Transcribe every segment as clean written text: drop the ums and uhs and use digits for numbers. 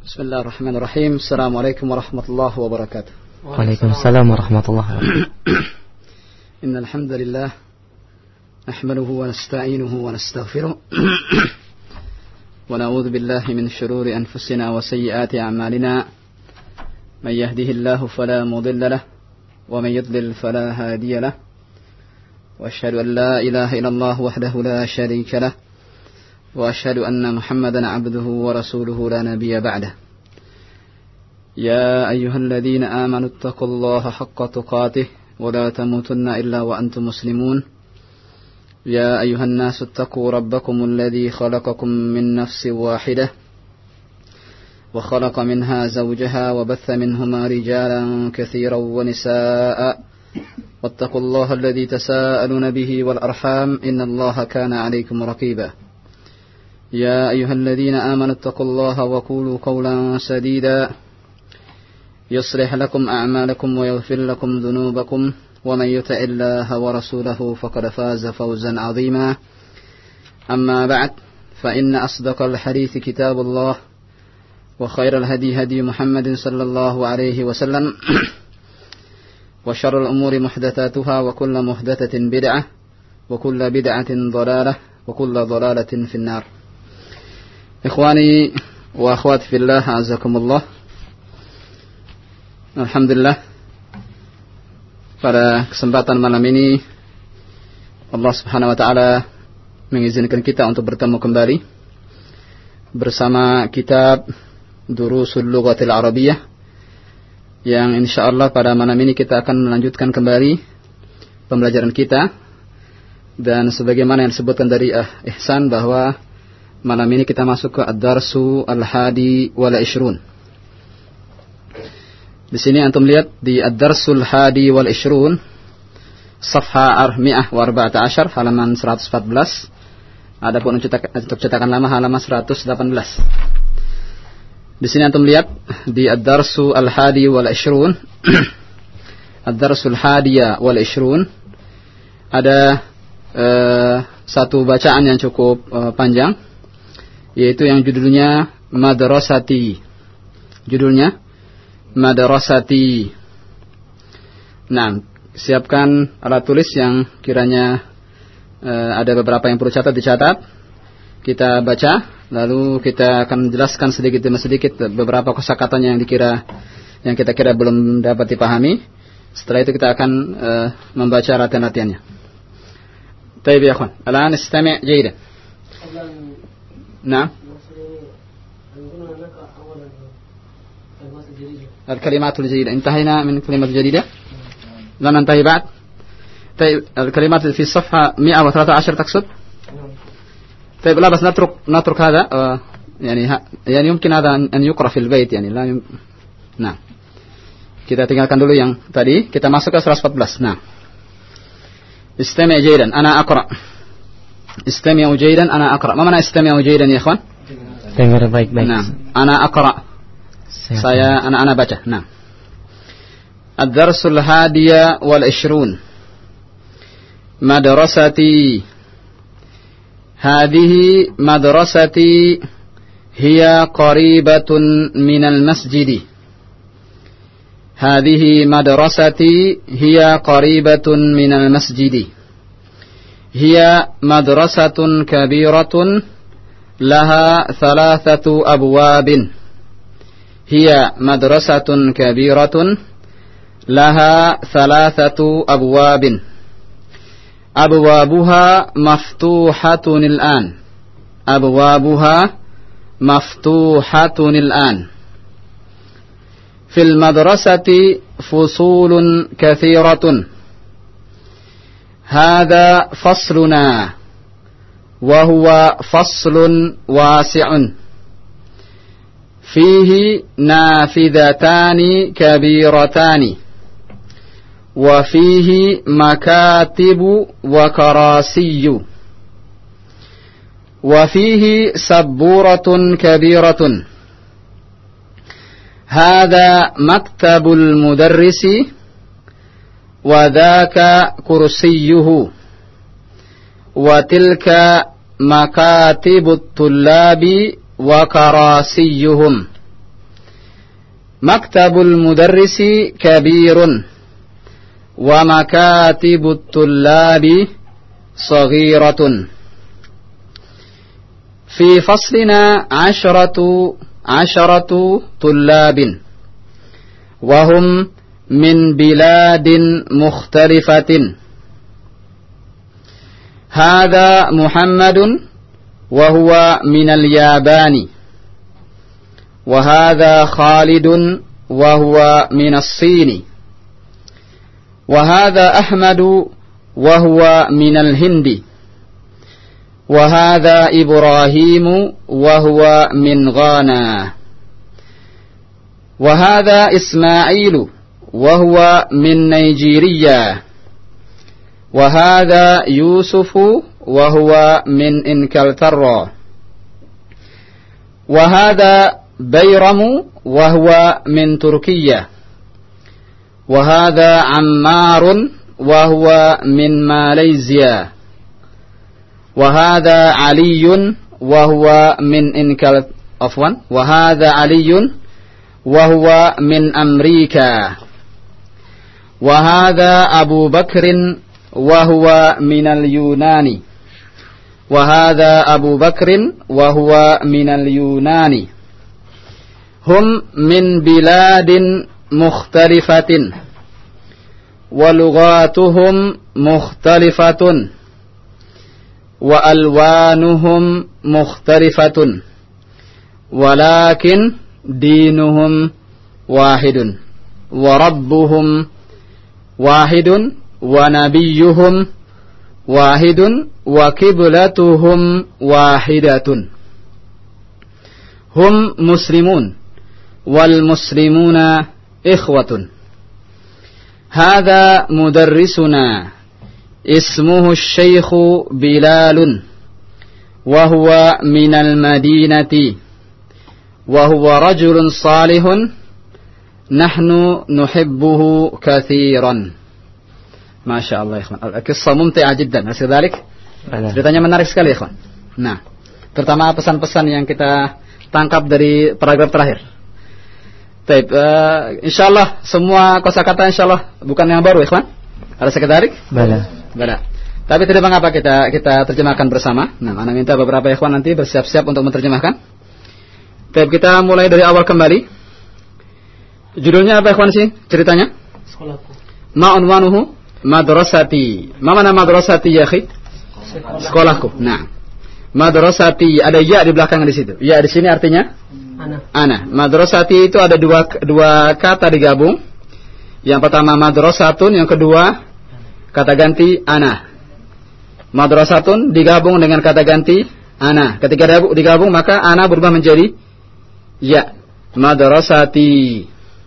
Bismillahirrahmanirrahim. Assalamualaikum warahmatullahi wabarakatuh. Waalaikumsalam warahmatullahi wabarakatuh. Innal hamdalillah nahmaduhu wa nasta'inuhu wa nastaghfiruh wa na'udzu billahi min shururi anfusina wa sayyiati a'malina. Man yahdihillahu fala mudilla lahu wa man yudlil fala hadiya lahu. Wa asyhadu an la ilaha illallah wahdahu la syarika lahu wa asyhadu anna Muhammadan 'abduhu wa rasuluhu la nabiyya ba'dahu. Ya ayyuhalladzina amanu taqullaha haqqa tuqatih wa la tamutunna illa wa antum muslimun. Ya ayyuhan nasu taqu rabbakumul ladzi khalaqakum min nafsin wahidah wa khalaqa minha zawjaha wa batha minhuma rijalan katsiran wa nisaa'a. Wattaqullaha alladzi tasaaluna bihi wal arham innallaha kana 'alaykum raqiba. يا أيها الذين آمنوا اتقوا الله وقولوا قولا سديدا يصلح لكم أعمالكم ويغفر لكم ذنوبكم ومن يطع الله ورسوله فقد فاز فوزا عظيما. أما بعد فإن أصدق الحديث كتاب الله وخير الهدي هدي محمد صلى الله عليه وسلم وشر الأمور محدثاتها وكل محدثة بدعة وكل بدعة ضلالة وكل ضلالة في النار. Ikhwani wa akhwati fillah, azakumullah. Alhamdulillah, pada kesempatan malam ini Allah Subhanahu wa taala mengizinkan kita untuk bertemu kembali bersama kitab Durusul Lughatil Arabiyyah, yang insyaallah pada malam ini kita akan melanjutkan kembali pembelajaran kita. Dan sebagaimana yang disebutkan dari Ihsan, bahwa malam ini kita masuk ke Ad-Darsu Al-Hadi wal Ishrun. Di sini antum lihat di Ad-Darsul Hadi wal Ishrun, Safha 114, halaman 114. Adapun untuk cetakan lama halaman 118. Di sini antum lihat di Ad-Darsu Al-Hadi wal Ishrun, Ad-Darsul Hadiya wal Ishrun, ada satu bacaan yang cukup panjang, yaitu yang judulnya Madrasati. Judulnya Madrasati. Nah, siapkan alat tulis yang kiranya ada beberapa yang perlu dicatat. Kita baca, lalu kita akan jelaskan sedikit demi sedikit beberapa kosakatanya yang kita kira belum dapat dipahami. Setelah itu kita akan membaca latihan-latihannya. Tayyib ya akhwan, الآن استمع جيدا. نعم. الكلمات الجديدة انتهينا من الكلمات الجديدة؟ لم ننتهي بعد؟ طيب الكلمات في الصفحة 113 تقصد؟ طيب لا بس نترك هذا يعني يمكن هذا أن يقرأ في البيت يعني لا نعم. Kita tinggalkan dulu yang tadi, kita masuk ke 114. Nah. استمع جيدا أنا أقرأ. استمعوا جيدا أنا أقرأ. ما معنى استمعوا جيدا يا إخوان؟ Dengar baik-baik. Nah, أنا أقرأ. Saya anak-anak baca. Nah. Ad-Darsul Hadiya wal Ishrun. Madrasati. Hadihi madrasati hiya qaribatun minal masjidi. Hadihi madrasati hiya qaribatun minal masjidi. Hiya madrasatun kabiratun laha thalathatu abwabin. Hiya madrasatun kabiratun laha thalathatu abwabin. Abwabuha maftuhatun al-an. Abwabuha maftuhatun al-an. في المدرسة فصول كثيرة. هذا فصلنا وهو فصل واسع فيه نافذتان كبيرتان وفيه مكاتب وكراسي وفيه سبورة كبيرة. هذا مكتب المدرس وذاك كرسيه وتلك مكاتب الطلاب وكراسيهم. Maktabul mudarrisi kabirun wa makatibut tullabi saghiratun. Fi faslina 10 tullabin wa hum min biladin mukhtalifatin. Hadha Muhammadun wa huwa minal Yabani, wa hadha Khalidun wa huwa minas Sini, wa hadha Ahmadu wa huwa minal Hindi, wa hadha Ibrahimu wa huwa min Ghana, wa hadha Ismailu wa huwa min Nigeria, wa hadha Yusufu wa huwa min Inkaltarra, wa hadha Bayramu wa huwa min Turkiya, wa hadha Ammarun wa huwa min Malaysia, wa hadha Aliyun wa huwa min wa hadha Aliyun wa huwa min Amrika, wa hadha Abu Bakrin wa huwa minal Yunani, wa hadha Abu Bakrin wa huwa minal Yunani. Hum min biladin mukhtalifatin wa lughatuhum mukhtalifatun wa alwanuhum mukhtalifatun walakin dinuhum wahidun wa rabbuhum wahidun wa nabiyyuhum wahidun wa qiblatuhum wahidatun. Hum muslimun wal muslimuna ikhwatun. Hadha mudarrisuna ismuhu Syekhu Bilalun wa huwa minal Madinati wa huwa rajulun salihun nahnu nuhibbuhu kathiran. Masya Allah ikhwan, al-qissah mumti'ah jiddan, hasil dalik ceritanya menarik sekali ikhwan. Nah, terutama pesan-pesan yang kita tangkap dari paragraf terakhir. Baik, insyaallah semua kosakata insyaallah bukan yang baru ikhwan. Ada sekedarik? Bala. Tapi tidak mengapa kita terjemahkan bersama. Nah, ana minta beberapa ikhwan nanti bersiap-siap untuk menerjemahkan. Baik, kita mulai dari awal kembali. Judulnya apa ikhwan sih ceritanya? Sekolahku. Ma unwanuhu? Madrasati. Ma mana madrasati ya akhi? Sekolahku. Nah. Madrasati ada ya di belakang di situ. Ya di sini artinya ana. Madrasati itu ada dua kata digabung. Yang pertama madrasatun, yang kedua kata ganti ana. Madrasatun digabung dengan kata ganti ana. Ketika digabung maka ana berubah menjadi ya. Madrasati.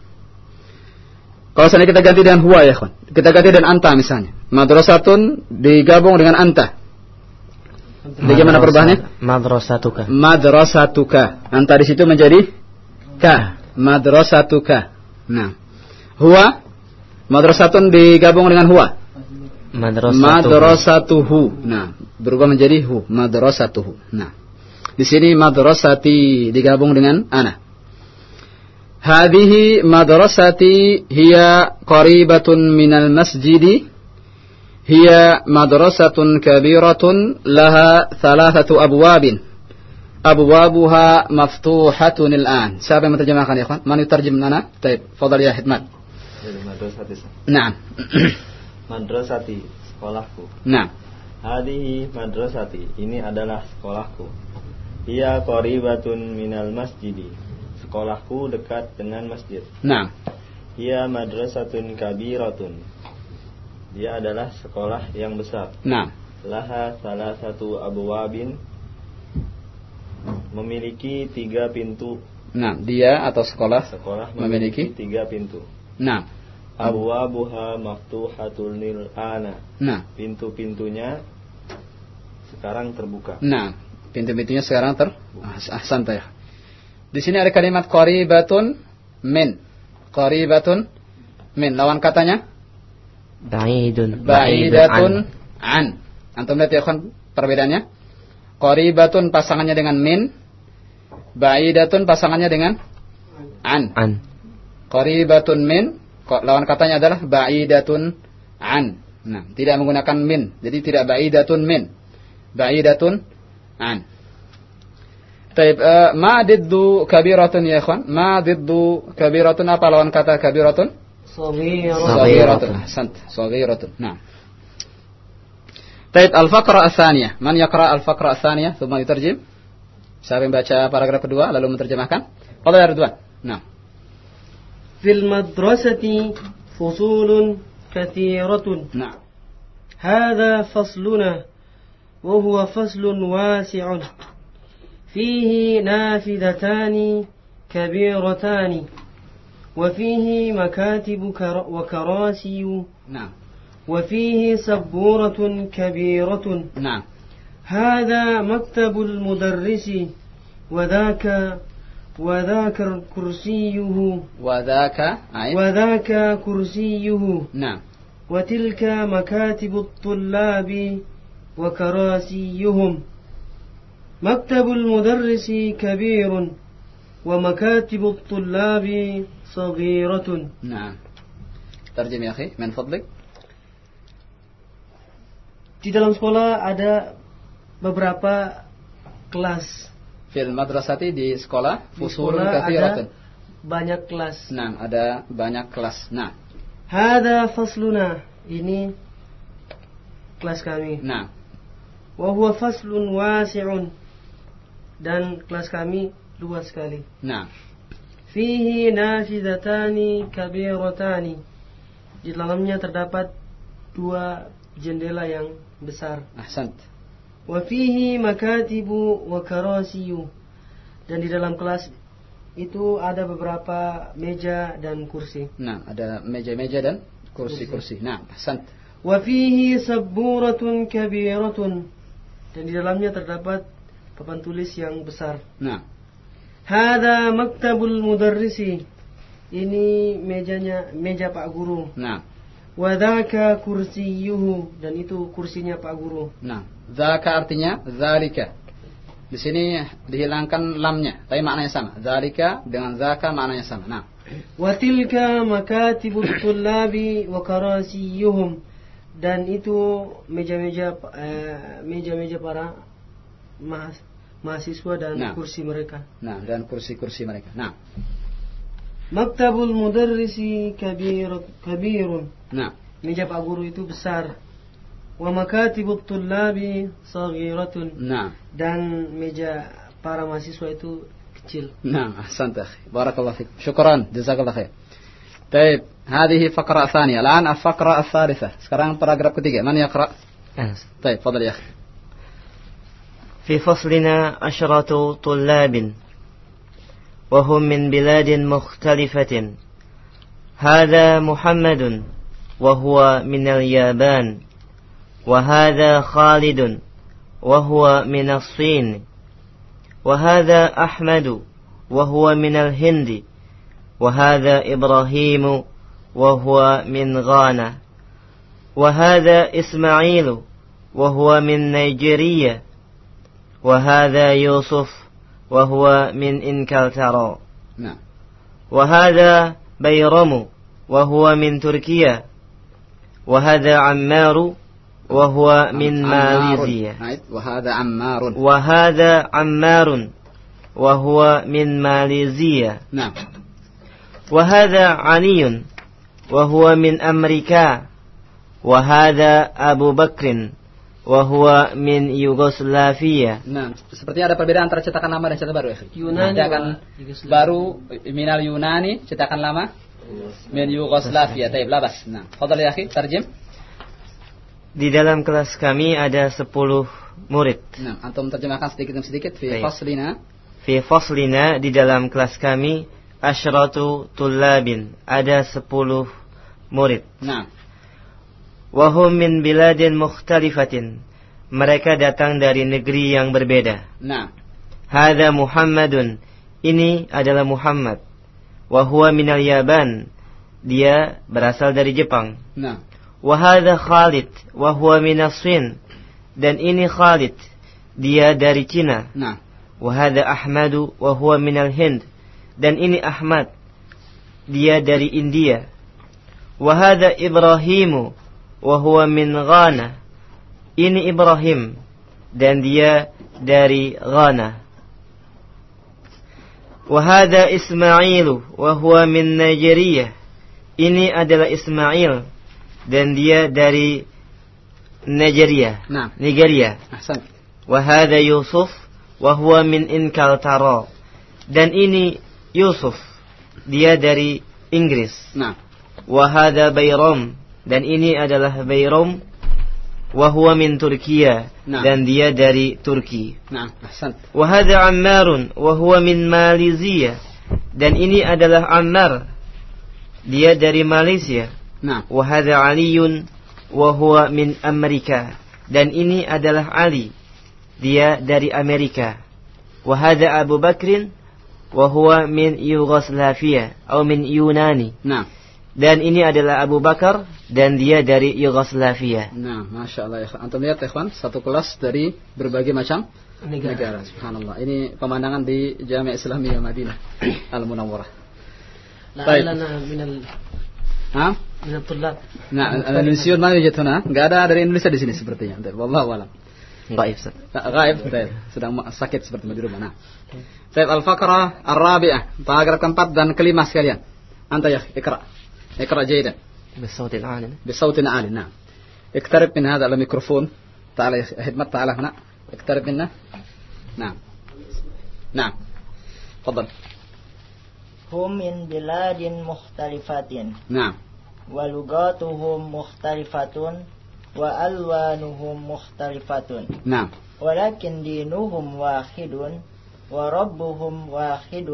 Kalau seandainya kita ganti dengan huwa ya kawan, kita ganti dengan anta misalnya. Madrasatun digabung dengan anta. Bagaimana perubahannya? Madrasatuka. Madrasatuka. Anta di situ menjadi ka. Madrasatuka. Nah, huwa madrasatun digabung dengan huwa. Madrasatuhu. Nah, berubah menjadi hu. Madrasatuhu. Nah, di sini madrasati digabung dengan ana. Hadhihi madrasati hiya qaribatun minal masjidi. Hiya madrasatun kabiratun laha 3 abwabin. Abwabuha maftuhatun al'an. Siapa yang menerjemahkan ya ikhwan? Man yutarjim lana? Baik, fadhal ya Hidmat. Madrasati. Naam. Madrasati, sekolahku. Naam. Hadhihi madrasati, ini adalah sekolahku. Hiya qaribatun minal masjidi. Sekolahku dekat dengan masjid. Nah. Ia madrasatun kabiratun. Dia adalah sekolah yang besar. Nah. Laha 3 abwabin. Memiliki 3 pintu. Nah, dia atau sekolah memiliki 3 pintu. Nah. Abwabuha maftuhatul lil ana. Nah, pintu-pintunya sekarang terbuka. Nah, pintu-pintunya sekarang santai. Di sini ada kalimat qaribatun min. Qaribatun min. Lawan katanya? Ba'idatun an. Antum lihat ya kan perbedaannya? Qaribatun pasangannya dengan min. Ba'idatun pasangannya dengan an. Qaribatun min, lawan katanya adalah ba'idatun an. Nah, tidak menggunakan min. Jadi tidak ba'idatun min. Ba'idatun an. Taib, ma diddu kabiratun ya ikhwan? Ma diddu kabiratun, apa lawan kata kabiratun? Saghiratun. Ahsant. Saghiratun. Nah. Taib, al-faqra ats-tsaniyah. Man yaqra al-faqra ats-tsaniyah thumma yutarjim? Siapa yang baca paragraf kedua lalu menerjemahkan? Fadhal ya Ridwan. Nah. Fil madrasati fusulun katsiratun. Nah. Hadza fasluna wa huwa faslun wasi'un. فيه نافذتان كبيرتان وفيه مكاتب وكراسي نعم وفيه سبورة كبيرة نعم هذا مكتب المدرس وذاك كرسيه وذاك كرسيه نعم وتلك مكاتب الطلاب وكراسيهم مكتب المدرس كبير ومكاتب الطلاب صغيرة. نعم. ترجم يا أخي من فضلك. Di dalam sekolah ada beberapa kelas. Fil madrasati, di sekolah, fusulun Ada katsiratun. banyak kelas. Nah, ada banyak kelas. Nah. Hadza fasluna, ini kelas kami. Nah. Wa huwa faslun wasi'un, dan kelas kami luas sekali. Nah. Fihi nafidatani kabiratani, di dalamnya terdapat 2 jendela yang besar. Ahsant. Wa fihi makatibu wa karasiyu, dan di dalam kelas itu ada beberapa meja dan kursi. Nah, ada meja-meja dan kursi-kursi. Nah, ahsant. Wa fihi sabburatun kabiratun, dan di dalamnya terdapat papan tulis yang besar. Nah. Hadza maktabul mudarrisi, ini meja Pak Guru. Nah. Wa dzaka kursiyuhu, dan itu kursinya Pak Guru. Nah, dzaka artinya dzalika. Di sini dihilangkan lamnya, tapi maknanya sama. Dzalika dengan dzaka maknanya sama. Nah. Wa tilka makatibut tullabi wa karasiyuhum, dan itu meja-meja para mahasiswa dan kursi mereka. Nah, dan kursi-kursi mereka. Nah. Maktabul mudarrisi kabirun. Nah. Meja Pak Guru itu besar. Wa makatibut tullabi saghiratun. Nah. Dan meja para mahasiswa itu kecil. Nah, ahsant akhi. Barakallahu fik. Syukran, jazakallahu khair. Baik, hadhihi faqra tsaniyah. Al'an al-faqra ats-tsalitsah. Sekarang paragraf ketiga. Man yaqra? Baik, fadhal ya akhi. في فصلنا 10 طلاب وهم من بلاد مختلفة. هذا محمد وهو من اليابان، وهذا خالد وهو من الصين، وهذا أحمد وهو من الهند، وهذا إبراهيم وهو من غانا، وهذا إسماعيل وهو من نيجيريا، وهذا يوسف وهو من إنكلترا، وهذا بيرم وهو من تركيا، وهذا عمار وهو من ماليزيا، وهذا عمار وهو من ماليزيا، نعم، وهذا علي وهو من أمريكا، وهذا أبو بكر وهو من Yugoslavia. Nah, sepertinya ada perbedaan antara cetakan lama dan cetakan baru ya. Yunani, cetakan baru minal Yunani, cetakan lama min Yugoslavia. Baik, labas. Nah, fadhal ya akhi, tarjim. Di dalam kelas kami ada 10 murid. Nah, antum terjemahkan sedikit demi sedikit. Fi faslina. Fi faslina, di dalam kelas kami 10 tullabin, ada 10 murid. Nah. Wahum min biladin mukhtalifatin, mereka datang dari negeri yang berbeda. Nah. Hadza Muhammadun, ini adalah Muhammad. Wa huwa minal Yaban, dia berasal dari Jepang. Nah. Wa hadza Khalid wa huwa minas Sin, dan ini Khalid, dia dari Cina. Nah. Wa hadza Ahmadu wa huwa minal Hind, dan ini Ahmad, dia dari India. Wa hadha Ibrahimu wa huwa min Ghana. Ini Ibrahim dan dia dari Ghana. Wa hadha Ismailu wa huwa min Nigeria. Ini adalah Ismail dan dia dari Nigeria. Nigeria. Ahsan. Wa hadha Yusuf wa huwa min Inkaltara. Dan ini Yusuf, dia dari Inggris. Wa hadha Bayram, dan ini adalah Bayram, wa huwa min Turkiya, dan dia dari Turki. Ahsan. Wa hadha Ammarun wa huwa min Malaysia, dan ini adalah Ammar, dia dari Malaysia. Wa hadha Aliyun wa huwa min Amerika, dan ini adalah Ali, dia dari Amerika. Wa hadha Abu Bakrin wa huwa min Yugoslavia atau min Yunani. Dan ini adalah Abu Bakar dan dia dari Yugoslavia. Masya Allah ya. Antum lihat ya ikhwan, satu kelas dari berbagai macam negara. Subhanallah. Ini pemandangan di Jami' Islamiyah Madinah Al-Munawwarah. La'allana minal tullab. Indonesia mana yujad huna? Enggak ada dari Indonesia di sini sepertinya. Wallahu a'lam. Gaib, Ustaz. Gaib, sedang sakit seperti di rumah. Baik, al-faqrah ar-rabi'ah, paragraf keempat dan kelima sekalian. Anta ya, ikra. Ikra jaydan. Bisautin 'ali. Bisautin 'ali, na'am. اقترب من هذا الميكروفون. تعال يا خدمت، تعال هنا. اقترب منه. نعم. نعم. تفضل. هم من بلاد مختلفة. نعم. ولغاتهم مختلفة وألوانهم مختلفة. نعم. ولكن دينهم واحد وربهم واحد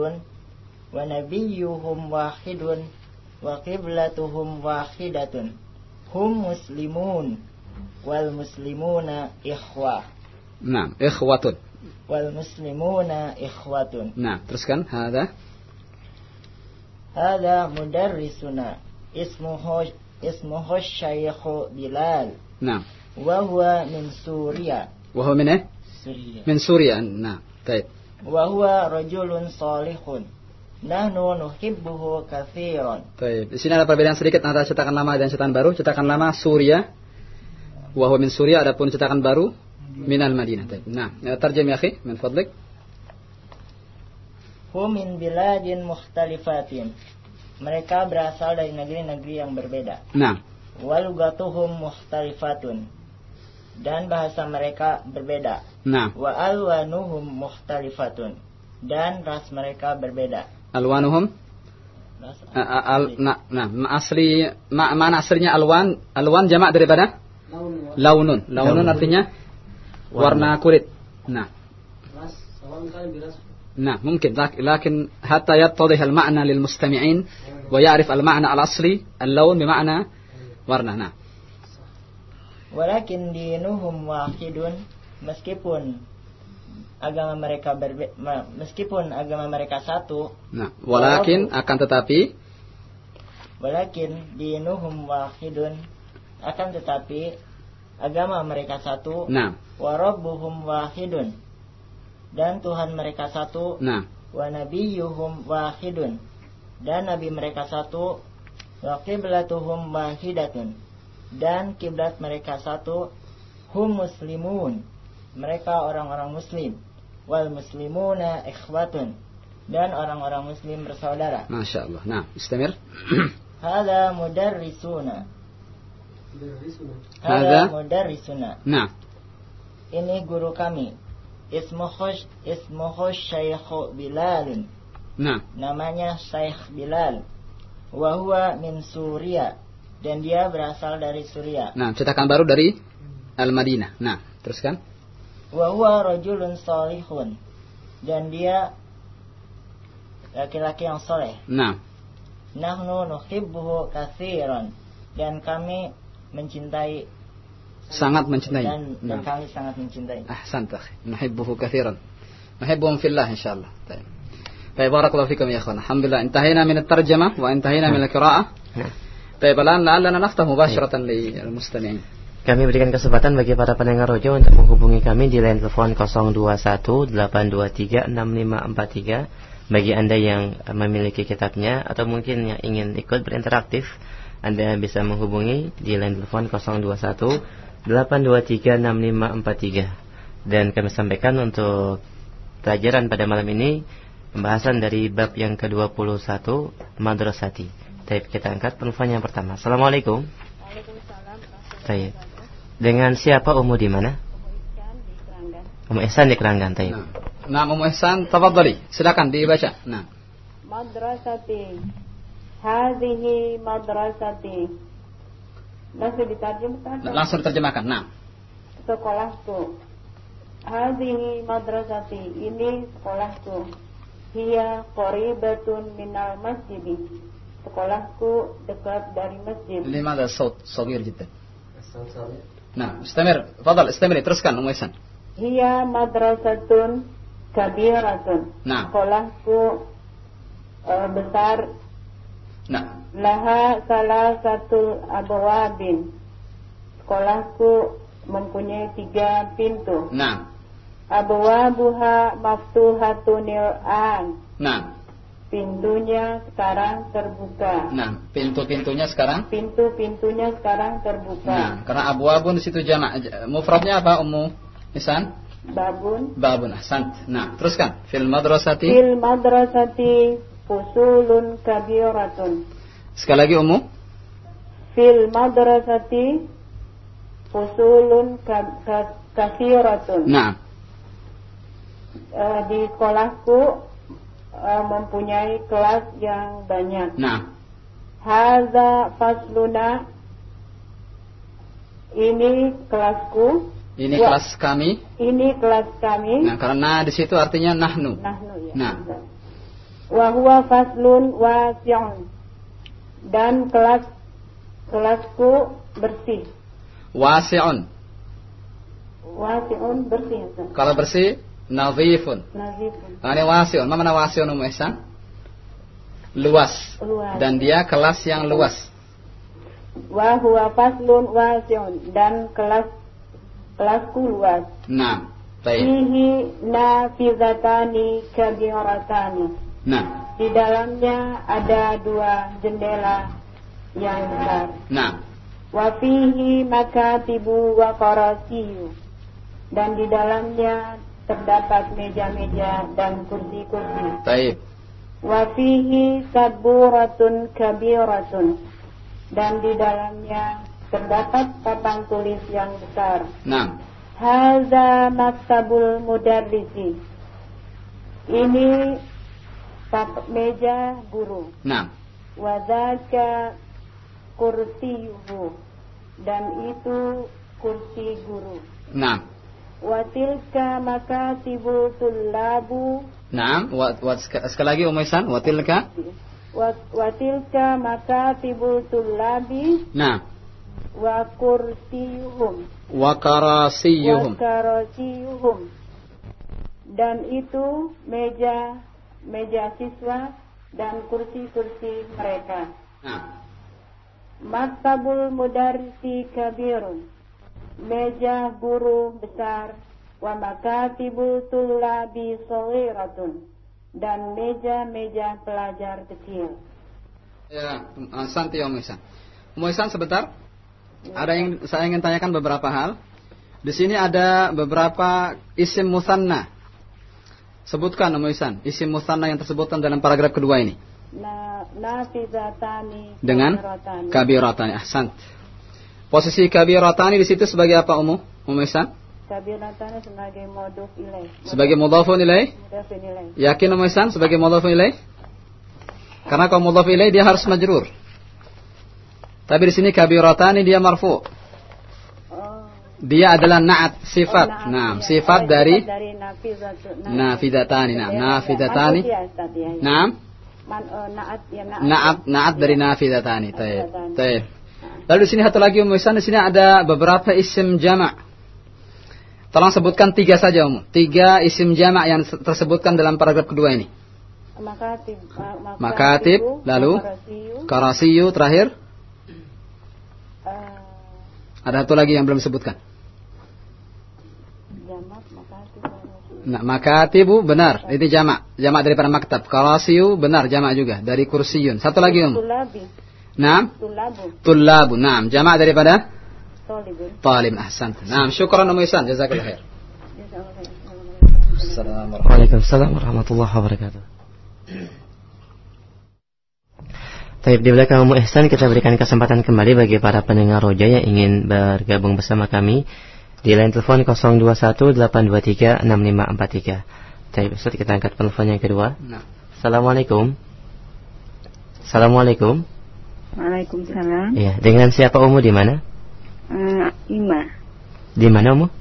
ونبيهم واحد وقبلتهم واحدة. هم مسلمون والمسلمون إخوة. نعم. إخوة. والمسلمون إخوة. نعم. teruskan. هذا مدرسنا اسمه الشيخ بلال. نعم. وهو من سوريا. وهو من ايه؟ سوريا. من سوريا. نعم. طيب. وهو رجل صالح. نحن نحبه كثيرا. طيب. Di sini ada perbedaan sedikit antara cetakan lama dan cetakan baru. Cetakan lama Suria. وهو من سوريا. Adapun cetakan baru minal Madinah. طيب. نعم. ترجم يا أخي من فضلك. هم من بلاد مختلفات. Mereka berasal dari negeri-negeri yang berbeda. Nah. Walugatuhum mukhtalifatun. Dan bahasa mereka berbeda. Nah. Wa alwanuhum mukhtalifatun. Dan ras mereka berbeda. Alwanuhum? Asli mana aslinya alwan? Alwan jamak daripada? Launun. Launun artinya warna kulit. Nah, mungkin لكن حتى يتضح المعنى للمستمعين ويعرف المعنى الأصلي اللون بمعنى warna. Nah. Walakin dinuhum wahidun, meskipun agama mereka satu. Nah, walakin akan tetapi. Walakin dinuhum wahidun, akan tetapi agama mereka satu. Nah. Wa rabbuhum wahidun. Dan Tuhan mereka satu. Nah. Wa nabiyyuhum wahidun. Dan nabi mereka satu. Wa qiblatuhum wahidatun. Dan kiblat mereka satu. Hum muslimun. Mereka orang-orang muslim. Wal muslimuna ikhwatun. Dan orang-orang muslim bersaudara. Masya Allah. Nah, istamir. Hadza mudarrisuna. Mudarrisuna. Nah. Ini guru kami. Ismuhu Syekh Bilal. Nah. Namanya Syekh Bilal. Wa huwa min Suria. Dan dia berasal dari Suria. Nah, cetakan baru dari Al-Madinah. Nah, teruskan. Wa huwa rajulun salihun. Dan dia laki-laki yang soleh. Nah. Nahnu nuhibbuhu katsiran. Dan kami mencintai, sangat mencintai. Dan kami sangat mencintai. Ahsanta akhi. Nuhibbuhu katsiran. Nuhibbuhum fillah insyaallah. Baik. Baik, barakallahu fikum ya ikhwan. Alhamdulillah intahayna min at-tarjamah wa intahayna min al-qira'ah. Baik, الآن لعلنا نفتح مباشرة للمستمعين. Kami berikan kesempatan bagi para pendengar rojo untuk menghubungi kami di line telepon 021 823 6543 Bagi Anda yang memiliki kitabnya atau mungkin yang ingin ikut berinteraktif, Anda bisa menghubungi di line telepon 021 823 6543. Dan kami sampaikan untuk pelajaran pada malam ini pembahasan dari bab yang ke-21 Madrasati. Baik, kita angkat penelpon yang pertama. Assalamualaikum. Waalaikumsalam. Baik. Dengan siapa Ummu di mana? Ummu Ihsan di Keranggan. Baik. Nah, Ummu Ihsan, tafadhali. Silakan dibaca. Nah. Madrasati. Hadhihi madrasati. Langsung diterjemahkan. Langsung diterjemahkan. Nah. Sekolahku. Hadhihi madrasati. Ini sekolahku. Hiya qaribatun minal masjid. Sekolahku dekat dari masjid. Limada saut صغير جدا. Nah, istamir. Fadal, istamir. Teruskan Ummu Ihsan. Hiya madrasatun kabiratun. Nah. Sekolahku besar. Nah. Laha salah satu abwabin. Sekolahku mempunyai 3 pintu. Nah. Abwabuha maftuhatunil an. Nah. Pintunya sekarang terbuka. Nah, pintu-pintunya sekarang? Pintu-pintunya sekarang terbuka. Nah, karena abwabun di situ jamak. Mufradnya apa Ummu Ihsan? Babun. Babun, ahsant. Nah, teruskan. Fil madrasati. Fil madrasati fusulun kabiratun. Sekali lagi Ummu. Fil madrasati fusulun kasiratun. Nah. Di sekolahku mempunyai kelas yang banyak. Nah. Hadza fasluna. Ini kelasku. Ini kelas kami. Ini kelas kami. Nah, karena di situ artinya nahnu. Nahnu ya. Nah. Wa huwa faslun wasi'un. Dan kelasku bersih. Wasi'un. Wasi'un bersih. Kalau bersih, nadhifun. Nadhifun. Nah, ini wasi'un. Apa makna wasi'un Ummu Ihsan? Luas. Dan dia kelas yang luas. Wa huwa faslun wasi'un. Dan kelasku luas. Nah, baik. Fihi nafizatani kabiratani. Nah. Di dalamnya ada 2 jendela yang besar. Nah. Wa fihi makatibu wa qarasiyu. Dan di dalamnya terdapat meja-meja dan kursi-kursi. Baik. Wa fihi saburatun kabiratun. Dan di dalamnya terdapat papan tulis yang besar. Nah. Hadza maktabul mudarrisi. Ini meja guru. Nah. Wa dzaka kursiyuhu. Dan itu kursi guru. Nah. Wa tilka makatibu tullabu. Nah, sekali lagi Ummu Ihsan, wa tilka. Wa tilka makatibu tullabi. Nah. Wa kursiyuhum. Wa karasiyuhum. Wa karasiyuhum. Dan itu meja siswa dan kursi-kursi mereka. Nah. Maktabul mudarrisi kabirun. Meja guru besar. Wa makatibul tullabi saghiratun. Dan meja-meja pelajar kecil. Ya, santi Ummu Ihsan. Ummu Ihsan sebentar. Ada yang saya ingin tanyakan beberapa hal. Di sini ada beberapa isim musanna. Sebutkan Ummu Ihsan, isim musanna yang tersebutkan dalam paragraf kedua ini. Nafizatani dengan kabiratani. Ahsant. Posisi kabiratani di situ sebagai apa Ummu Ihsan? Kabiratani sebagai mudhof ilaih. Sebagai mudhofun ilaih? Yakin Ummu Ihsan sebagai mudhofun ilaih? Karena kalau mudhof ilaih dia harus majrur. Tapi di sini kabiratani dia marfu. Dia adalah na'at, sifat. Nah, sifat dari nafidatani. Nah, nafidatani. Nah. Na'at dari nafidatani. Taib. Lalu di sini satu lagi Ummu Ihsan, di sini ada beberapa isim jama'. Tolong sebutkan 3 saja Ummu. 3 isim jama' yang tersebutkan dalam paragraf kedua ini. Makatib, lalu karasiyu terakhir. Ada satu lagi yang belum disebutkan. Nah, makatibu benar. Ini jamak. Jamak daripada maktab. Karasiyu benar jamak juga dari kursiyun. Satu lagi Tulabi. Naam. Tullabu. Naam, jamak daripada talib. Ahsan. Naam, syukran Ummu Ihsan. Jazakallahu khair. Waalaikumsalam warahmatullahi wabarakatuh. Baik, di belakang Ummu Ihsan kita berikan kesempatan kembali bagi para pendengar Roja yang ingin bergabung bersama kami di line telepon 0218236543. Baik, Ustaz, kita angkat telepon yang kedua. Nah. Assalamualaikum. Assalamualaikum. Waalaikumsalam. Iya, dengan siapa Ummu di mana? Ima. Di mana Ummu?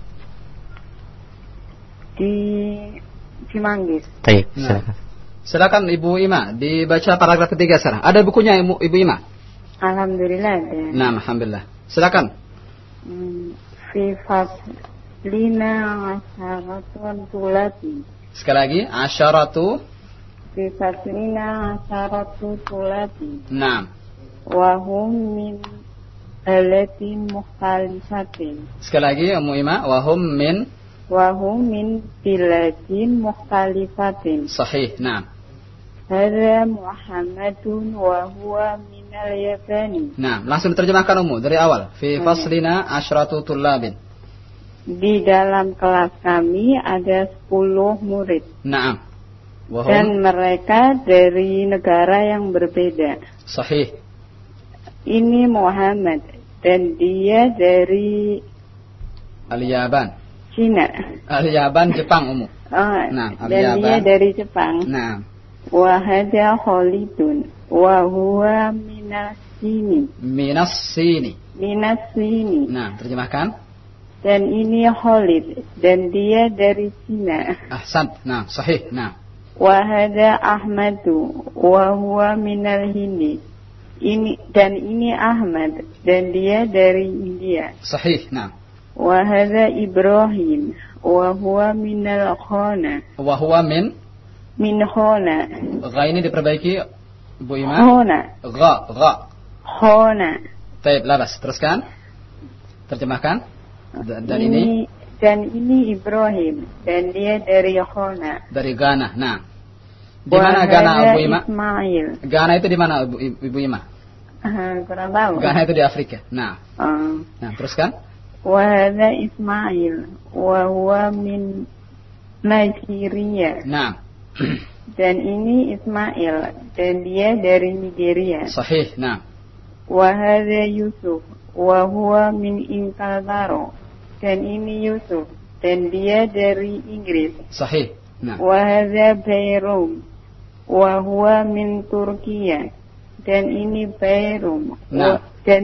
Di Cimanggis. Baik, Nah. silakan. Silakan Ibu Ima, dibaca paragraf ketiga sekarang. Ada bukunya Ibu Ima? Alhamdulillah ada. Nah, alhamdulillah. Silakan. Fi faslina asyaratun tulati. Sekali lagi, asyaratu. Fi faslina asyaratun tulati. Nah. Wahum min alati mukhtalifatin. Sekali lagi Ummu Ima, Wahum min biladin mukhtalifatin. Sahih. Nah. Hadza Muhammadun wa huwa minal Yabani. Nah, langsung diterjemahkan Ummu dari awal. Fi faslina asyratu tullabin. Di dalam kelas kami ada 10 murid. Naam. Dan mereka dari negara yang berbeda. Sahih. Ini Muhammad dan dia dari Al-Yaban. Cina. Al-Yaban Jepang Ummu. Nah, dan dia dari Jepang. Nah. Wa hadza Khalidun wa huwa minas sini. Nah, terjemahkan. Dan ini Khalid dan dia dari Cina. Ahsan. Nah, sahih. Nah. Wa hadza Ahmadu wa huwa minal Hindi. Ini Ahmad dan dia dari India. Sahih. Nah. Wa hadza Ibrahim wa huwa minal Khana. Wa huwa min Khana. Gha ini diperbaiki Bu Ima. Gha. Khana. Baik, labas. Teruskan. Terjemahkan. Dan ini Ibrahim dan dia dari Khana. Dari Ghana. Nah. Di mana Ghana Bu Ima? Ismail. Ghana itu di mana Ibu Ima? Kurang tahu. Ghana itu di Afrika. Nah. Nah, teruskan. Wa hadza Ismail wa huwa min Nigeria. Nah. Dan ini Ismail dan dia dari Nigeria. Sahih. Nah. Wa hadza Yusuf wa huwa min Inglaterra. Dan ini Yusuf dan dia dari Inggris. Sahih. Nah. Wa hadza Bayrum wa huwa min Turkiya. Dan ini Bayrum. Nah.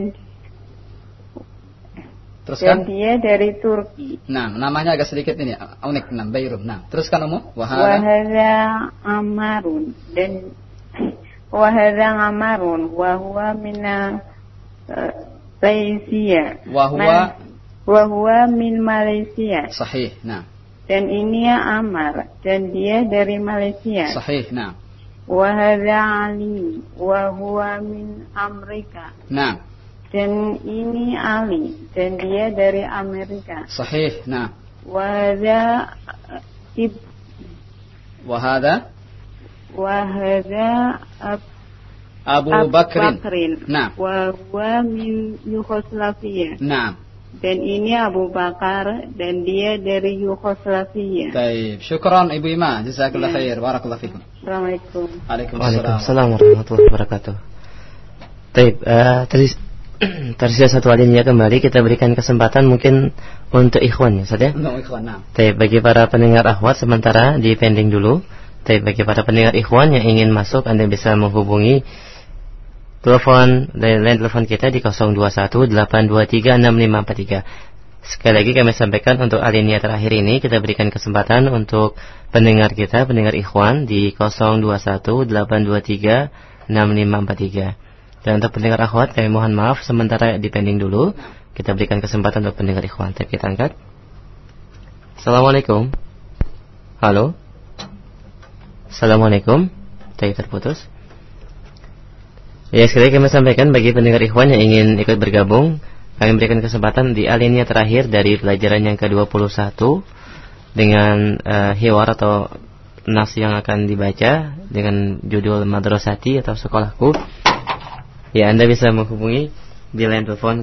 Dan Teruskan. dia dari Turki. Nah, namanya agak sedikit ini unik. Nah, Bayrum. Nah, teruskan Ummu. Wa hadza Amarun dan wa hadza Amarun wa huwa min Malaysia. Wa huwa min Malaysia. Sahih. Nah. Dan ini Amar dan dia dari Malaysia. Sahih. Nah. Wa hadza Ali wa huwa min Amerika. Nah. Dan ini Ali dan dia dari Amerika. Sahih. Nah. Wa hadza Abu Bakrin. Nah. Wa huwa min Yugoslavia. Nah. Dan ini Abu Bakar dan dia dari Yugoslavia. Baik, syukran Ibu Ima. Jazakallahu khair. Barakallahu fikum. Assalamualaikum. Waalaikumsalam warahmatullahi wabarakatuh. Baik, tersisa satu alinea kembali, kita berikan kesempatan mungkin untuk ikhwan ya, Ustaz ya? Ikhwan, nah. Baik, bagi para pendengar akhwat sementara di pending dulu. Baik, bagi para pendengar ikhwan yang ingin masuk, Anda bisa menghubungi line telepon kita di 0218236543. Sekali lagi kami sampaikan untuk alinea terakhir ini kita berikan kesempatan untuk pendengar kita, pendengar ikhwan di 0218236543. Dan untuk pendengar akhwat kami mohon maaf sementara dipending dulu. Kita berikan kesempatan untuk pendengar ikhwan. Kita angkat. Assalamualaikum. Halo. Assalamualaikum. Tadi terputus. Ya, sekali lagi kami sampaikan bagi pendengar ikhwan yang ingin ikut bergabung, kami berikan kesempatan di alinea terakhir dari pelajaran yang ke-21 dengan hiwar atau nas yang akan dibaca dengan judul Madrasati atau Sekolahku, ya Anda bisa menghubungi di line telepon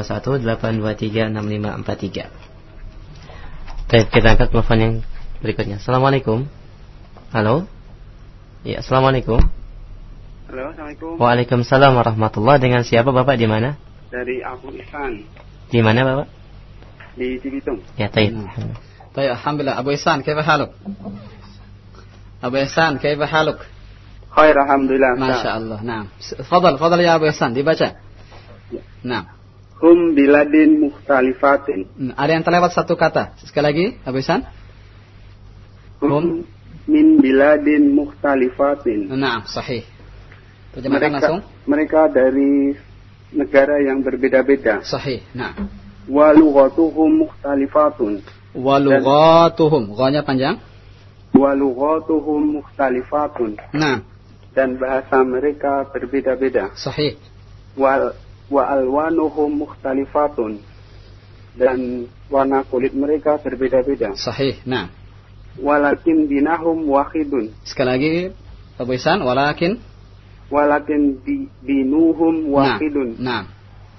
0218236543. Baik, kita angkat telepon yang berikutnya. Assalamualaikum. Halo. Ya, assalamualaikum. Halo, assalamualaikum. Waalaikumsalam warahmatullahi. Dengan siapa Bapak, di mana? Dari Abu Ihsan. Di mana Bapak? Di Cibitung. Ya, taib. Taib, alhamdulillah. Abu Ihsan, kaifa haluk? Abu Ihsan, kaifa haluk? Khair, alhamdulillah. Masya Allah. Naam. Fadal ya Abu Ihsan, dibaca. Naam. Hum biladin mukhtalifatin. Ada yang terlewat satu kata. Sekali lagi, Abu Ihsan. Hum min biladin mukhtalifatin. Naam, sahih. Terjemahkan langsung. Mereka dari negara yang berbeda-beda. Sahih. Naam. Wa lughatuhum mukhtalifatun. Wa lughatuhum. Gha-nya panjang. Wa lughatuhum mukhtalifatun. Naam. Dan bahasa mereka berbeda-beda. Sahih. Wa alwanuhum mukhtalifatun. Dan warna kulit mereka berbeda-beda. Sahih. Naam. Walakin dinahum wahidun. Sekali lagi Abu Ihsan, walakin dinuhum wahidun. Naam.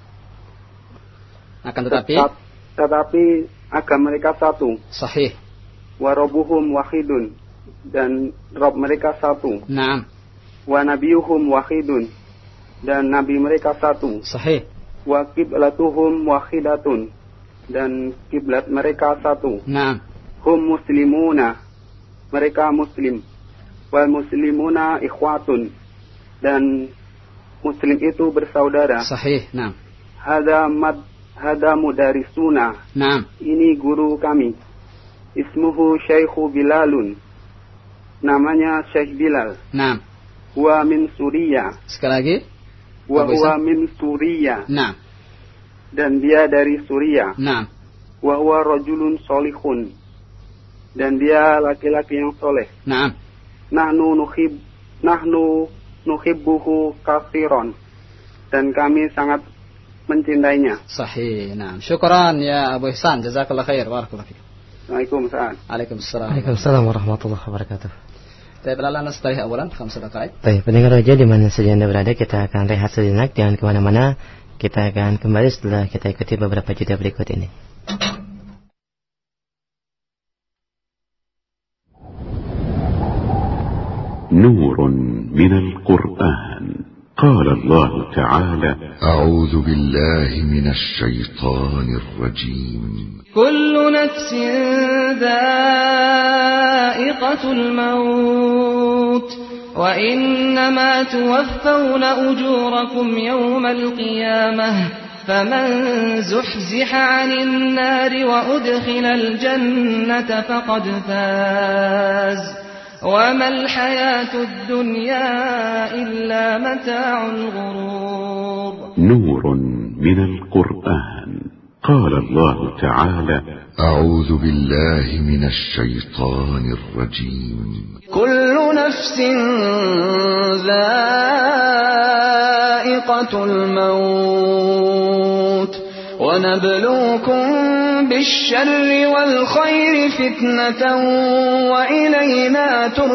Akan tetapi agama mereka satu. Sahih. Wa rabbuhum wahidun. Dan Rabb mereka satu. Naam. Wa nabiyuhum wahidun. Dan nabi mereka satu. Sahih. Wa qiblatuhum wahidatun. Dan kiblat mereka satu. Naam. Hum muslimuna. Mereka muslim. Wal muslimuna ikhwatun. Dan muslim itu bersaudara. Sahih. Naam. Hada mudarisuna. Naam. Ini guru kami. Ismuhu Syekhu Bilalun. Namanya Syekh Bilal. Naam. Wa min Suriya. Sekali lagi. Wa min Suriya. Naam. Dan dia dari Suriah. Naam. Wa huwa rajulun solihun. Dan dia laki-laki yang soleh. Naam. Nahnu nuhibbuhu katsiran. Dan kami sangat mencintainya. Sahih. Naam. Syukran ya Abu Ihsan. Jazakallah khair. Barakallahu fiik. Waalaikumsalam. Waalaikumsalam warahmatullahi wabarakatuh. Baik, lala nastari awalan 5 daqaiq. Baik, pendengar Roja di mana saja Anda berada, kita akan rehat sejenak, jangan kemana-mana. Kita akan kembali setelah kita ikuti beberapa jeda berikut ini. Nurun minal Qur'an. قال الله تعالى أعوذ بالله من الشيطان الرجيم كل نفس ذائقة الموت وإنما توفون أجوركم يوم القيامة فمن زحزح عن النار وأدخل الجنة فقد فاز وما الحياة الدنيا إلا متاع الغرور نور من القرآن قال الله تعالى أعوذ بالله من الشيطان الرجيم كل نفس ذائقة الموت ونبلوكم بالشر والخير فتنة وإلينا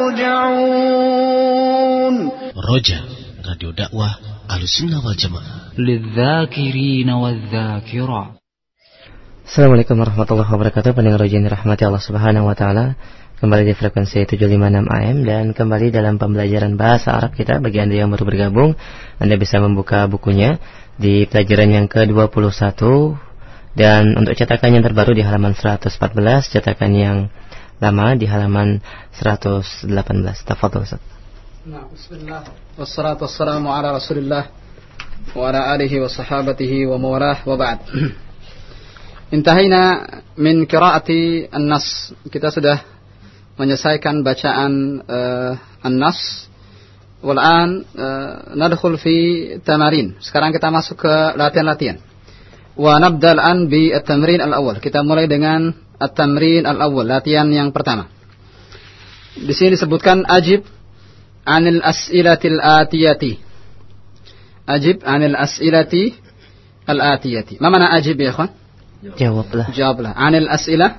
ترجعون رجاء راديو دعوة السنة والجماعة للذاكرين والذاكرات. Assalamualaikum warahmatullahi wabarakatuh. Pendengar Roja yang dirahmati Allah Subhanahu wa taala. Kembali di frekuensi 756 AM dan kembali dalam pembelajaran bahasa Arab kita. Bagi Anda yang baru bergabung, Anda bisa membuka bukunya di pelajaran yang ke-21 dan untuk cetakan yang terbaru di halaman 114, cetakan yang lama di halaman 118. Tafadhol Ustaz. Nah, bismillah. Wassalatu wassalamu ala Rasulillah wa ala alihi wa sahabatihi wa mawalah wa ba'd. Intahina min qiraati an-nas. Kita sudah menyelesaikan bacaan an-nas. Wal'an nadkhul fi tamarin. Sekarang kita masuk ke latihan-latihan. Wa nabda'u an bi at-tamrin al-awwal. Kita mulai dengan at-tamrin al-awwal, latihan yang pertama. Di sini disebutkan ajib anil as'ilatil atiyati. Ajib anil as'ilati al-atiyati. Ma mana ajib ya ikhwan? Jawablah. Jawablah. Anil as'ilah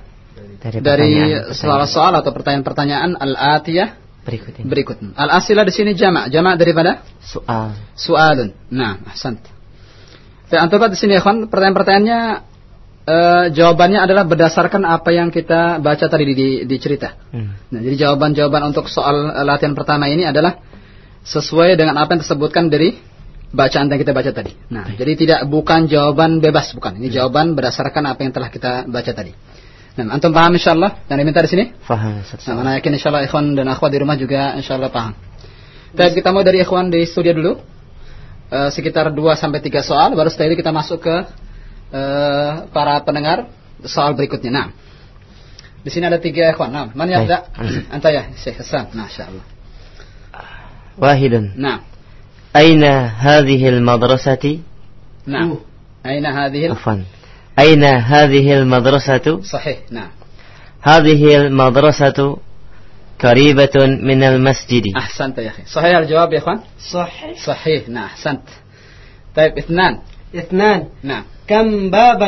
dari soal atau pertanyaan-pertanyaan al-atiyah berikut. Al-asilah di sini jamak daripada su'alun. Nah, ahsant. Antum lihat di sini ya, kawan, pertanyaan-pertanyaannya jawabannya adalah berdasarkan apa yang kita baca tadi di cerita. Nah, jadi jawaban-jawaban untuk soal latihan pertama ini adalah sesuai dengan apa yang disebutkan dari bacaan yang kita baca tadi. Nah, jadi bukan jawaban bebas, bukan. Ini jawaban berdasarkan apa yang telah kita baca tadi. Nah, antum paham insyaallah yang diminta di sini? Paham. Nah, mana yakin insyaallah ikhwan dan akhwat di rumah juga insyaallah paham. Baik, kita mau dari ikhwan di studio dulu. Sekitar 2 sampai 3 soal, baru setelah itu kita masuk ke para pendengar soal berikutnya. Nah, di sini ada 3 ikhwan. Nah, man yabda? Anta ya, Syekh Hasan. Masyaallah. Wahidun. Nah. Aina hadhihi al-madrasati? Nah. Aina hadhihi? Afwan. Aina hadhihi al-madrasatu? Sahih. Nah. Hadhihi al-madrasatu qaribatun min al-masjid. Ahsanta ya akhi. Sahih al-jawab ya ikhwan? Sahih. Nah, ahsant. Baik, اثنان. نعم. كم بابا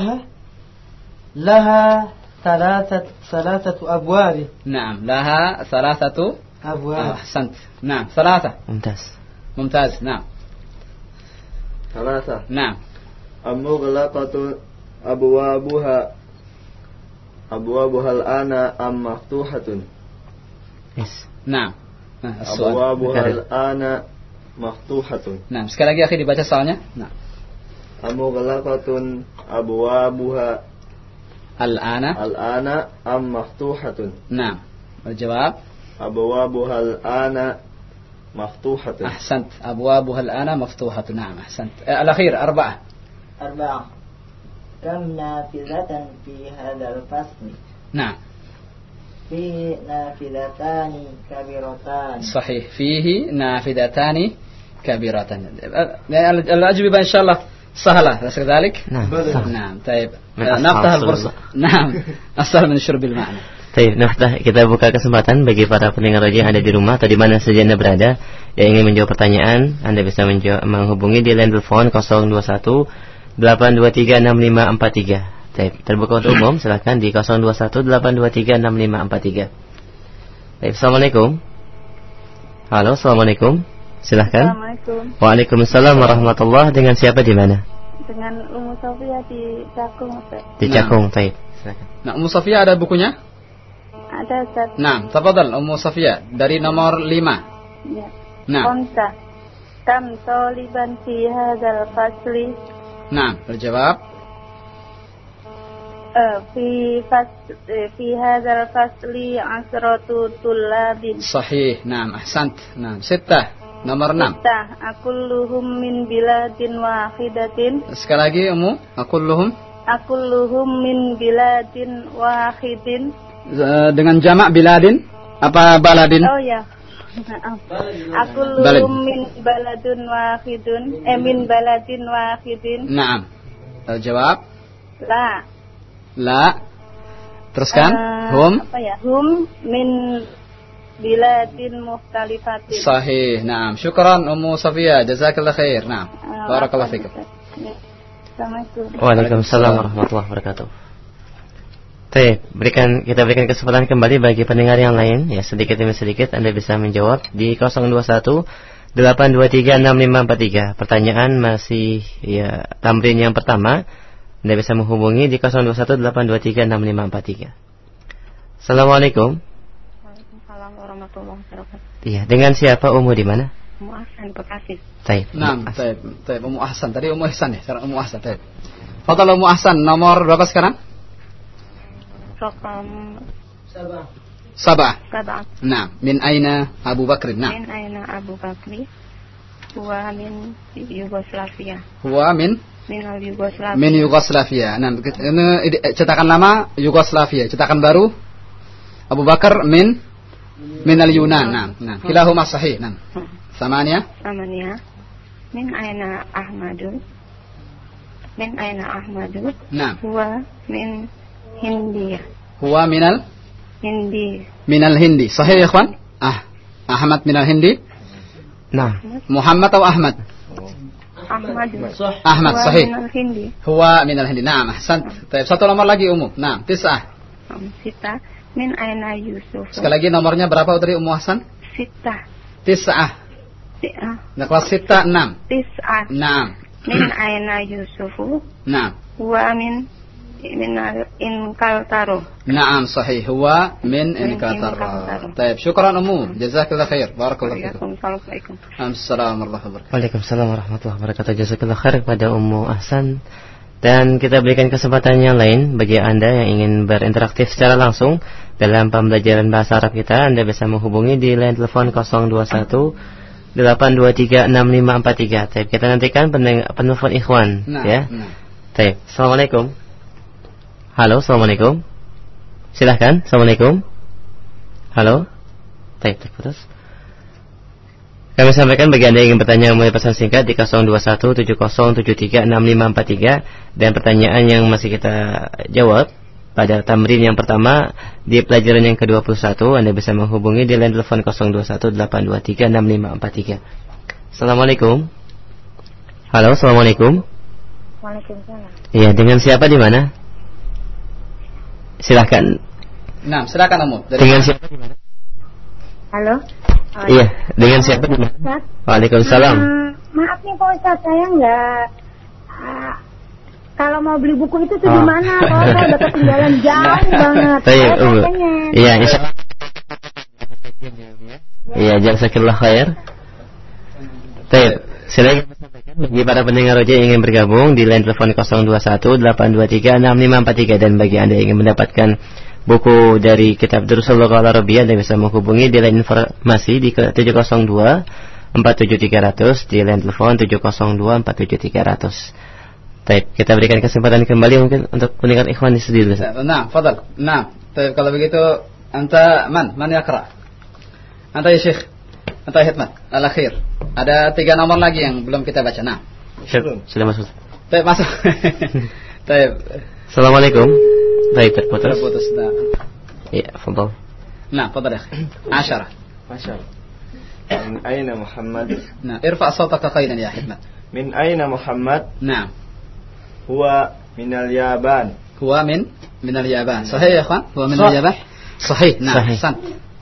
لها ثلاثة أبواب. نعم، لها 3 أبواب. أحسنت. نعم، 3. ممتاز. نعم. 3. نعم. المغلقة أبوابها الآن أم مفتوحة؟ نعم. أبوابها الآن مفتوحة. نعم. Sekali lagi akhi dibaca soalnya. Nah. المغلقة أبوابها الآن أم مفتوحة؟ نعم. الجواب أبوابها الآن مفتوحة. أحسنت. أبوابها الآن مفتوحة. نعم، أحسنت. الأخير 4. كم نافذة في هذا الفصل؟ نعم. فيه نافذتان كبيرتان. صحيح، فيه نافذتان كبيرتان. الأجوبة إن شاء الله سهلة، أليس كذلك؟ نعم. طيب، نفتح الفرصة. نعم. أسهل من شرب الماء. Baik, kita buka kesempatan bagi para pendengar radio yang ada di rumah atau di mana saja Anda berada yang ingin menjawab pertanyaan. Anda bisa menghubungi di line telepon 021 823 6543. Baik, terbuka untuk umum, silakan di 021 823 6543. Baik, assalamualaikum. Halo, assalamualaikum. Silakan. Assalamualaikum. Waalaikumsalam warahmatullahi. Dengan siapa di mana? Dengan Ummu Sofia di Cakung, Ustaz. Di Cakung, baik. Silakan. Nah, Ummu Sofia ada bukunya? Ada, Ustaz. Nah, tafadhal Ummu Sofia dari nomor 5. Ya. Nah. Komsa. Kam taliban fi hadzal fasli? Nah, terjawab. في هذا الفصل 10 طلاب. صحيح. نعم، أحسنت. نعم. 6. nomor 6. Akulluhum min biladin wahidatin. Sekali lagi Ummu, akulluhum min biladin wahidin. Dengan jamak biladin apa baladin? Oh ya. Akulluhum min baladun wahidun. Min baladin wahidin. Naam. Jawab? La. Teruskan. Apa ya? Hum min biladin mukhtalifatin. Sahih. Naam. Syukran Ummu Safia. Jazakallah khair. Naam. Barakallahu fikum. Assalamualaikum. Waalaikumsalam warahmatullahi wabarakatuh. Baik, kita berikan kesempatan kembali bagi pendengar yang lain, ya, sedikit demi sedikit Anda bisa menjawab di 021 823 6543. Pertanyaan masih ya tamrin yang pertama. Anda bisa menghubungi di 021 823 6543. Assalamualaikum. Waalaikumsalam warahmatullahi wabarakatuh. Iya, dengan siapa Ummu di mana? Ummu Ahsan Bekasi. Baik. Naam, baik. Ummu Ahsan. Tadi Ummu Ihsan ya, sekarang Ummu Ahsan. Baik. Fadhal Ummu Ahsan, nomor berapa sekarang? Raqam 7. Naam, min aina Abu Bakr? Naam. Min aina Abu Bakri? Huwa min Yugoslavia. Huwa min Yugoslavia. Min Yugoslavia. Nah, ini cetakan lama Yugoslavia, cetakan baru Abu Bakar min al-Yunan. Nah, kilahuma sahih. Nah. Samania. Min aina Ahmadu? Nah. Huwa min Hindia. Huwa minal Hindi. Sahih ya ikhwan? Ahmad minal Hindi. Nah. Muhammad atau Ahmad? Ahmad sahih. Huwa minal Hindi. Naam, ahsant. Baik, satu nomor lagi Ummu. Naam, 9. Sita. Min aina Yusuf. Sekali lagi nomornya berapa dari Ummu Hasan? Sita. Tis'ah. Nah, kelas Sita 6. Tis'ah. Naam. Min aina Yusufu. Naam. Huwa min Inkaltaro. Naam, sahih. Huwa min Inkaltaro. Baik, syukran Ummu. Jazakallahu khair. Barakallahu fikum. Assalamualaikum. Assalamualaikum warahmatullahi wabarakatuh. Waalaikumsalam warahmatullahi wabarakatuh. Jazakallahu khair kepada Ummu Ahsan. Dan kita berikan kesempatan yang lain bagi Anda yang ingin berinteraksi secara langsung dalam pembelajaran bahasa Arab kita. Anda bisa menghubungi di line telepon 021 823 6543. Baik, kita nantikan penelpon ikhwan ya. Baik, assalamualaikum. Halo, assalamualaikum. Silahkan, assalamualaikum. Halo. Baik, terputus. Kami sampaikan bagi Anda yang ingin bertanya melalui pesan singkat di 021707365543 dan pertanyaan yang masih kita jawab pada tamrin yang pertama di pelajaran yang ke-21 Anda bisa menghubungi di line telepon 0218236543. Assalamualaikum. Halo, assalamualaikum. Waalaikumsalam. Iya, dengan siapa di mana? Silahkan. Nah, silakan Ummu. Dengan siapa di mana? Halo. Iya, dengan siapa di mana? Waalaikumsalam. Maaf nih Pak Ustaz, saya enggak kalau mau beli buku itu tuh di mana? Kalau saya udah ketinggalan jauh banget. Iya, insyaallah. Iya, jazakallahu khair. Baik, silakan sampaikan bagi para pendengar Roja yang ingin bergabung di line telepon 0218236543 dan bagi Anda yang ingin mendapatkan buku dari kitab Durusul Lughah Al-Arabiyyah Anda bisa menghubungi di line informasi di 702-47300 di line telepon 702-47300. Baik, kita berikan kesempatan kembali mungkin untuk pendengar ikhwan di studio. Nah, fadal. Nah, kalau begitu anta man yaqra? Anta ya Syekh. Anta Hikmat. Al-akhir. Ada 3 nomor lagi yang belum kita baca. Nah, sudah masuk. Baik, masuk. Baik. Assalamualaikum. Baik, terputus. Nah. Iya, fadal. Nah, fadal ya. 10. Min aina Muhammad? Nah, irfa' sawtaka qailan ya Hikmat. Min aina Muhammad? Nah. Huwa minal Yaban. Huwa minal Yaban. Sahih ya ikhwan? Huwa minal Yaban. Sahih. Nah, ahsan.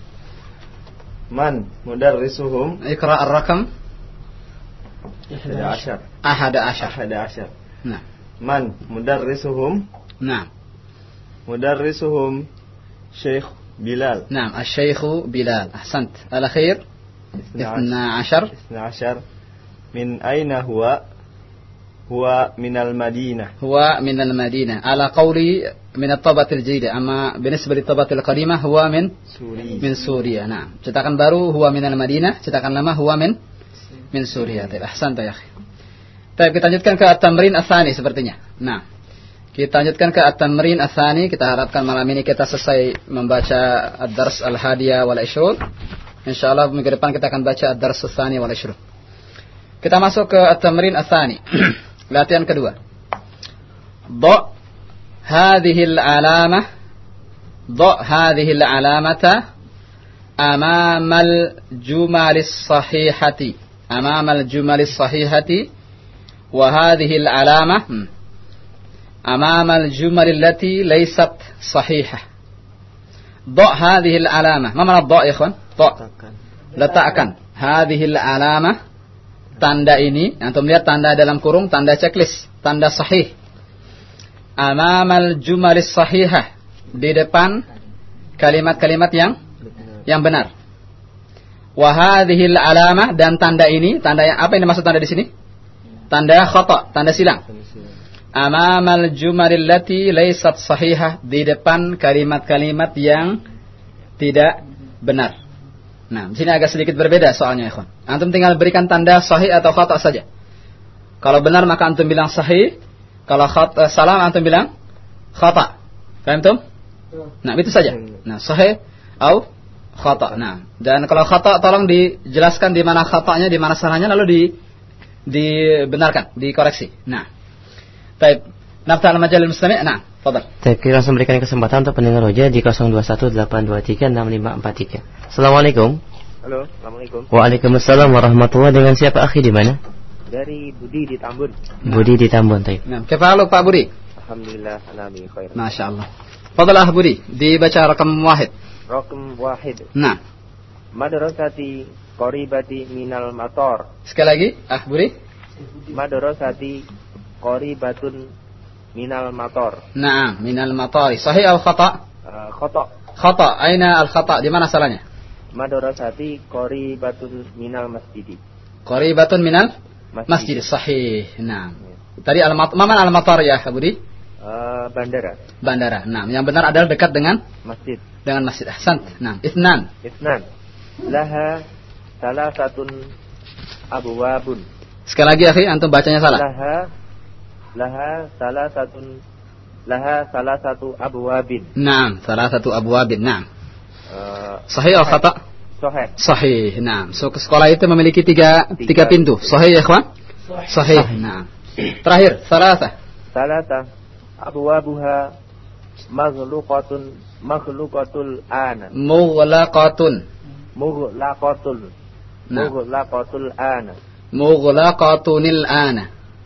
Man mudarrisuhum? Iqra' ar-raqam 11. Nah. Man mudarrisuhum? Nah. Mudarrisuhum Syekh Bilal. Nah, Syekh Bilal. Ahsant. Al-akhir 12. Min aina huwa? Huwa minal Madinah. Huwa minal Madinah. Ala qawli min at-tabat al-jadida. Amma binisbah lit-tabat al-qadimah huwa min Suriah. Nah, cetakan baru huwa minal Madinah, cetakan lama huwa min Suriah. Ahsanta ya akhi. Baik, kita lanjutkan ke at-tamrin ats-tsani sepertinya. Nah, kita lanjutkan ke at-tamrin ats-tsani. Kita harapkan malam ini kita selesai membaca ad-dars al-hadiyah wal 20. Insyaallah minggu depan kita akan baca ad-dars ats-tsani wal 20. Kita masuk ke at-tamrin ats-tsani. Latihan kedua. Dha hadhihi al-alamah. Dha hadhihi al-alamata amama al-jumal as-sahihati. Amama al-jumal as-sahihati wa hadhihi al-alamah amama al-jumal allati laysat sahihah. Dha hadhihi al-alamah. Ma mana dha ya ikhwan? Dha. Letakkan hadhihi al-alamah, tanda ini, antum lihat tanda dalam kurung, tanda checklist, tanda sahih. Amamal jumalis sahihah, di depan kalimat-kalimat yang benar. Wa hadhil alamah, dan tanda ini, tanda yang apa yang dimaksud tanda di sini? Tanda khata, tanda silang. Amamal jumalil lati laysat sahihah, di depan kalimat-kalimat yang tidak benar. Nah, di sini agak sedikit berbeda soalnya, ikhwan. Antum tinggal berikan tanda sahih atau khata saja. Kalau benar maka antum bilang sahih, kalau salah antum bilang khata. Paham antum? Nah, itu saja. Nah, sahih atau khata. Nah, dan kalau khata tolong dijelaskan di mana khatanya, di mana salahnya, lalu dibenarkan, dikoreksi. Nah. Baik, nafta al-majalil muslimi'. Nah, fadal. Kita langsung berikan kesempatan untuk pendengar Roja di 0218236543. Assalamualaikum. Halo, assalamualaikum. Waalaikumsalam warahmatullahi. Dengan siapa akhi di mana? Dari Budi di Tambun. Budi di Tambun, baik. Nah, kaifa haluk Pak Budi? Alhamdulillah, ana bi khair. Masyaallah. Fadlah Budi, dibaca rakam wahid. Rakam wahid. Nah. Madrasati qaribati minal mator. Sekali lagi, Budi. Madrasati qaribatun minal mator. Nah, minal matori. Sahih atau khata? Khata. Khata. Aina al-khata? Di mana salahnya? Madrasati qaribatun minal masjidi. Qaribatun minal masjid. Sahih. Nah. Tadi mana al-matar ya, Budi? Bandara. Bandara. Nah, yang benar adalah dekat dengan masjid. Dengan masjid. Ahsan. Nah, Ithnan. Laha salasatun abwabun. Sekali lagi, akhi, antum bacanya salah. Laha salah satu abwabin. Naam, salah satu abwabin. Naam. Sahih atau khata? Sahih. Naam. So, sekolah itu memiliki tiga pintu. Sahih ya, ikhwan? Sahih. Naam. Terakhir, salasa abwabuha maghluqatul ana. Mughlaqatul ana. Mughlaqatunil ana.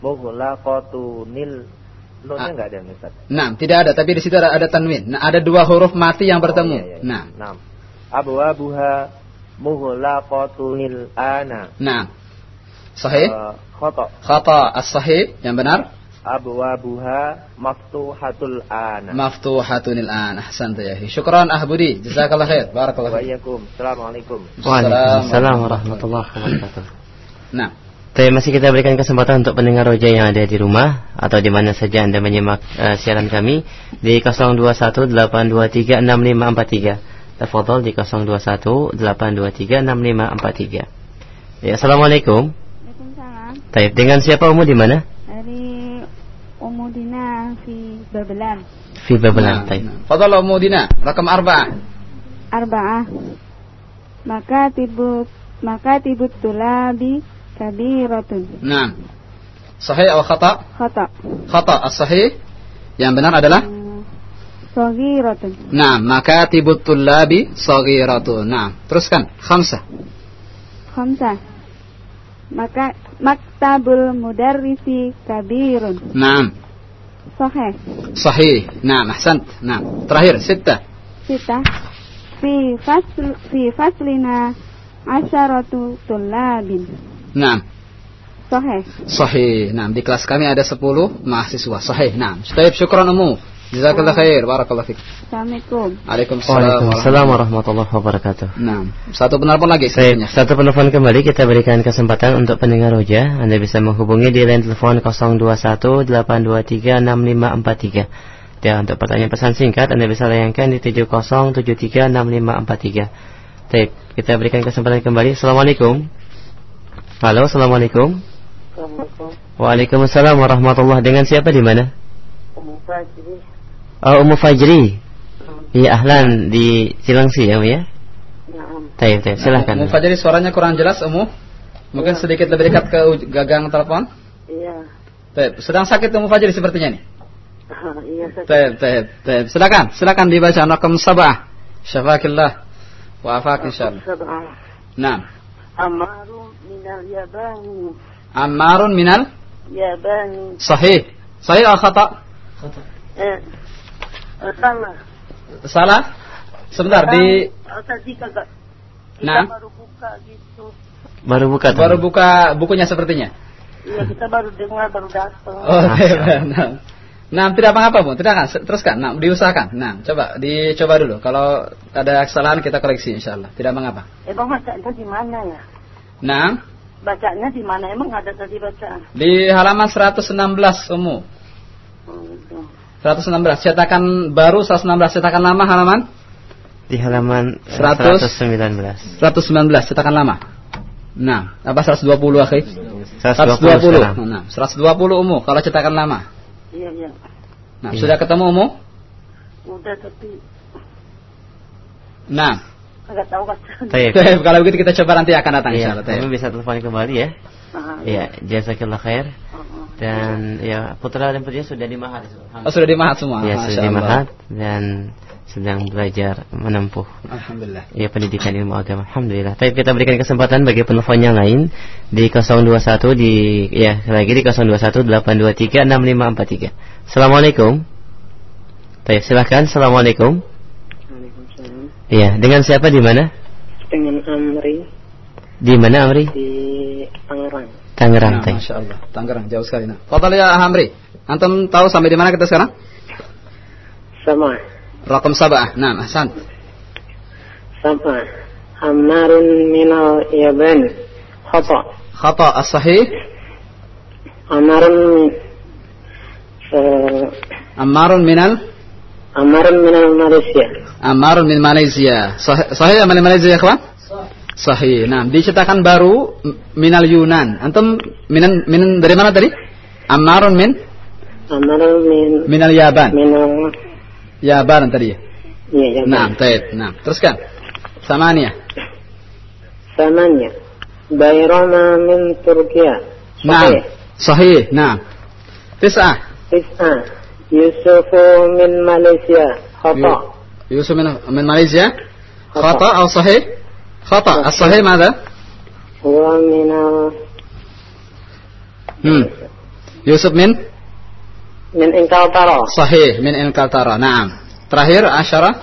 Nunnya enggak ada, Ustaz. Nah, tidak ada, tapi di situ ada tanwin. Nah, ada dua huruf mati yang bertemu. Iya. Nah. Abwabuha mughlaqatunil ana. Nah. Sahih? Khata. As-sahih yang benar? Abwabuha maftuhatul ana. Maftuhatunil ana. Ahsanta ya. Syukran Budi. Jazakallahu khair. Barakallahu fiik. Assalamualaikum. Waalaikumsalam warahmatullahi wabarakatuh. Nah. Tapi masih kita berikan kesempatan untuk pendengar Roja yang ada di rumah atau di mana saja Anda menyimak siaran kami di 0218236543. Tafadhol di 0218236543. Ya, assalamualaikum. Waalaikumsalam. Baik, dengan siapa Umu di mana? Dari Ummu Dina fi Babelan. Fi Babelan. Baik. Fadhal Ummu Dina, rakam 4. Maka tibut tulabi kabiratun. Nah. Sahih atau khata? Khata. As-sahih yang benar adalah saghiratun. Nah, maka tibut tulabi saghiratun. Nah, teruskan. 5. Maka maktabul mudarrisi kabirun. Nah. Sahih. Nah, ahsant. Nah, terakhir 6. Fi faslina 10 tulabin. Nah. Sahih. Nah, di kelas kami ada 10 mahasiswa. Sahih. Nah, syukran Ummu. Jazakallahu khair. Barakallahu fiik. Assalamualaikum. Waalaikumsalam warahmatullahi wabarakatuh. Nah, satu penelpon lagi. Satu penelpon kembali, kita berikan kesempatan untuk pendengar Roja. Anda bisa menghubungi di line telepon 0218236543. Dan untuk pertanyaan pesan singkat Anda bisa layangkan di 70736543. Baik, kita berikan kesempatan kembali. Assalamualaikum. Halo, assalamualaikum. Waalaikumsalam warahmatullahi. Dengan siapa di mana? Ummu Fajri. Oh, Ummu Fajri. Iya, ahlan di Cilengsi ya, ya. Baik, silakan. Ummu Fajri, suaranya kurang jelas, Ummu. Mungkin sedikit lebih dekat ke gagang telepon. Iya. Baik, sedang sakit Ummu Fajri sepertinya nih. Iya, sakit. Silakan dibaca rakam 7. Syafakillah wa afak insyaallah. Nah. Ammarun minal Yabani. Sahih atau khata? Salah. Sebentar di tadi kagak. Nah. Baru buka gitu. Baru buka bukunya sepertinya. Iya, kita baru dengar, baru datang. Oh, nah, tidak apa-apa, Bu. Teruskan. Nah, diusahakan. Nah, dicoba dulu. Kalau ada kesalahan kita koreksi insyaallah. Tidak mengapa. Bang, bacanya di mana ya? Nah. Bacanya di mana? Emang ada tadi bacaan? Di halaman 116, Ummu. 116. Cetakan baru 116. Cetakan lama halaman? Di halaman 119. 119 cetakan lama. Nah, apa 120 akhi? 120. Nah, 120 Ummu kalau cetakan lama. Iya. Nah, sudah ketemu Ummu? Udah, tapi nah, enggak tahu bacaan. Kalau begitu kita coba nanti akan datang insyaallah. Kami bisa telepon kembali ya. Iya, jazakallahu khair. Dan ya putra dan putri sudah dimahat. Sudah dimahat semua. Ya, sudah dimahat dan sedang belajar menempuh. Alhamdulillah. Ya, pendidikan ilmu agama. Alhamdulillah. Baik, kita berikan kesempatan bagi penelpon yang lain di 021 lagi di 021 823 6543. Assalamualaikum. Baik, silakan. Assalamualaikum. Waalaikumsalam. Iya, dengan siapa di mana? Dengan Amri. Di mana Amri? Di Tangerang. Tangerang. Nah, Masya Allah, Tangerang jauh sekali. Nah, fadhal ya Amri. Antum tahu sampai di mana kita sekarang? Sama. Raqam 7. Nah, ahsan. Sama. Ammarun minal Yaban. Khata as-sahih. Ammarun minal Malaysia. Ammarun min Malaysia. Sahih min Malaysia ya kawan? Sahih. Nah, dicetakan baru minal Yunan. Antum minan dari mana tadi? Ammarun minal Yaban. Yaban tadi ya? Iya, Yaban. Nah, baik. Nah, teruskan. Samania. Bayrama min Turkiya. Nah, sahih. Nah. Tis'ah. Yusufu min Malaysia. Khata. Yusuf min Malaysia. Khata atau sahih? Khata. As-sahih mana? Huwa minal Yusuf min Inkaltara. Sahih min Inkaltara. Naam. Terakhir Asyara.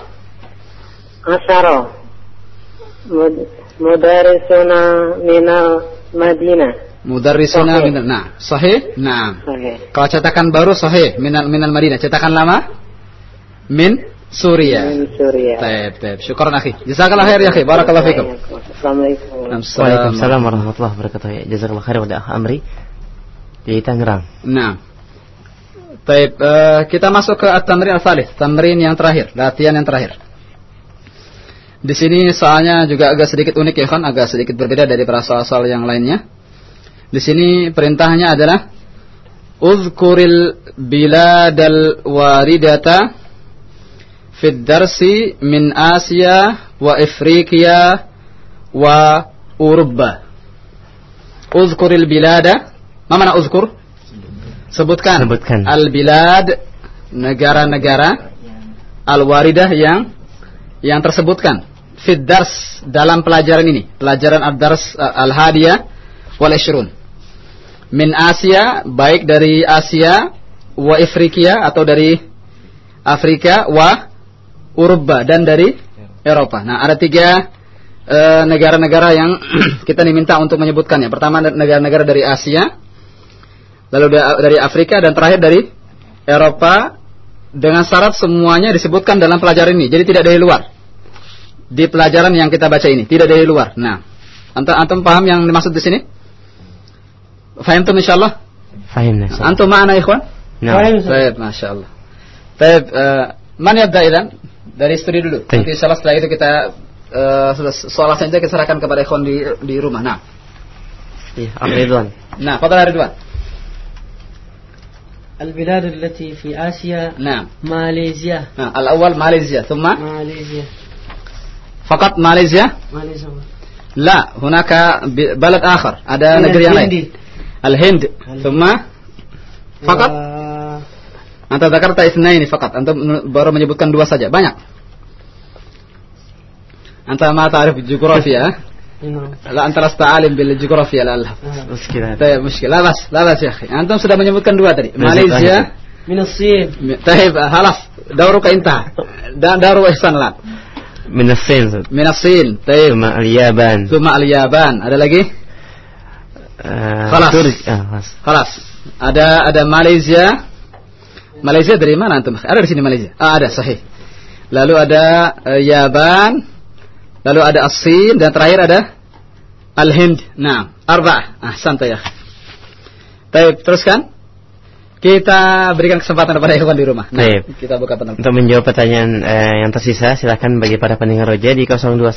Mudarrisuna minal Madinah. Mudarrisuna minal. Nah, sahih? Naam. Sahih. Kalau cetakan baru sahih minal Madinah. Cetakan lama min Suriah. Baik. Syukran akhi. Jazakallahu khair ya akhi. Barakallahu fikum. Assalamualaikum. Waalaikumsalam warahmatullahi wabarakatuh. Jazakallahu khair wa Amri di Tangerang. Nah. Baik, kita masuk ke at-tamrin al-thalits, tamrin yang terakhir, latihan yang terakhir. Di sini soalnya juga agak sedikit unik ya kan, agak sedikit berbeda dari para soal-soal yang lainnya. Di sini perintahnya adalah uzkuril biladal waridata fid darsi min Asia wa Afrika wa Urubba. Uzkuril bilada, ma mana uzkur? Sebutkan. Al-bilad, negara-negara al-waridah yang tersebutkan fid dars, dalam pelajaran ini, pelajaran ad-dars al-hadiyah wal ishrun. Min Asia, baik dari Asia, wa Afrika atau dari Afrika, wa Urubba dan dari Eropa. Nah, ada 3 negara-negara yang kita diminta untuk menyebutkannya. Pertama negara-negara dari Asia, lalu dari Afrika, dan terakhir dari Eropa, dengan syarat semuanya disebutkan dalam pelajaran ini. Jadi tidak dari luar. Di pelajaran yang kita baca ini tidak dari luar. Nah, antum paham yang dimaksud di sini? Faham tuh insyaallah? Faham. Antum mana ikhwan? Baik, masyaallah. Baik, mana yabda idzan? Dari studi dulu. Nanti setelah itu kita soal saja kita serahkan kepada ikhwan di rumah. Nah. Iya, Ridwan. Nah, fadhal Ridwan. البلاد التي في آسيا. نعم. ماليزيا. الأول ماليزيا ثم ماليزيا. فقط ماليزيا؟ لا، هناك بلد آخر. ada negeri yang lain. الهند ثم فقط. Anta dzakarta itsnaini faqat. Anta baru menyebutkan 2 saja. Banyak. Anta ma ta'rif geografia. لا أنت لست عالم بالجغرافيا للأسف. مشكلة. طيب مشكلة. لا بس يا أخي. أنتم sudah menyebutkan 2 tadi. Malaysia. من الصين. طيب خلاص. دورك انتهى. دور إحسان الآن. من الصين. من الصين. طيب. ثم اليابان. Ada lagi? خلاص. Ada Malaysia. Malaysia dari mana antum? Ada di sini Malaysia. Ada, sahih. Lalu ada Yaban. Lalu ada As-Sin, dan terakhir ada Al-Hind. Nah, 4. Ahsanta ya. Baik, teruskan. Kita berikan kesempatan kepada ikhwan di rumah. Nah, kita buka penelpon. Untuk menjawab pertanyaan yang tersisa, silakan bagi para pendengar Roja di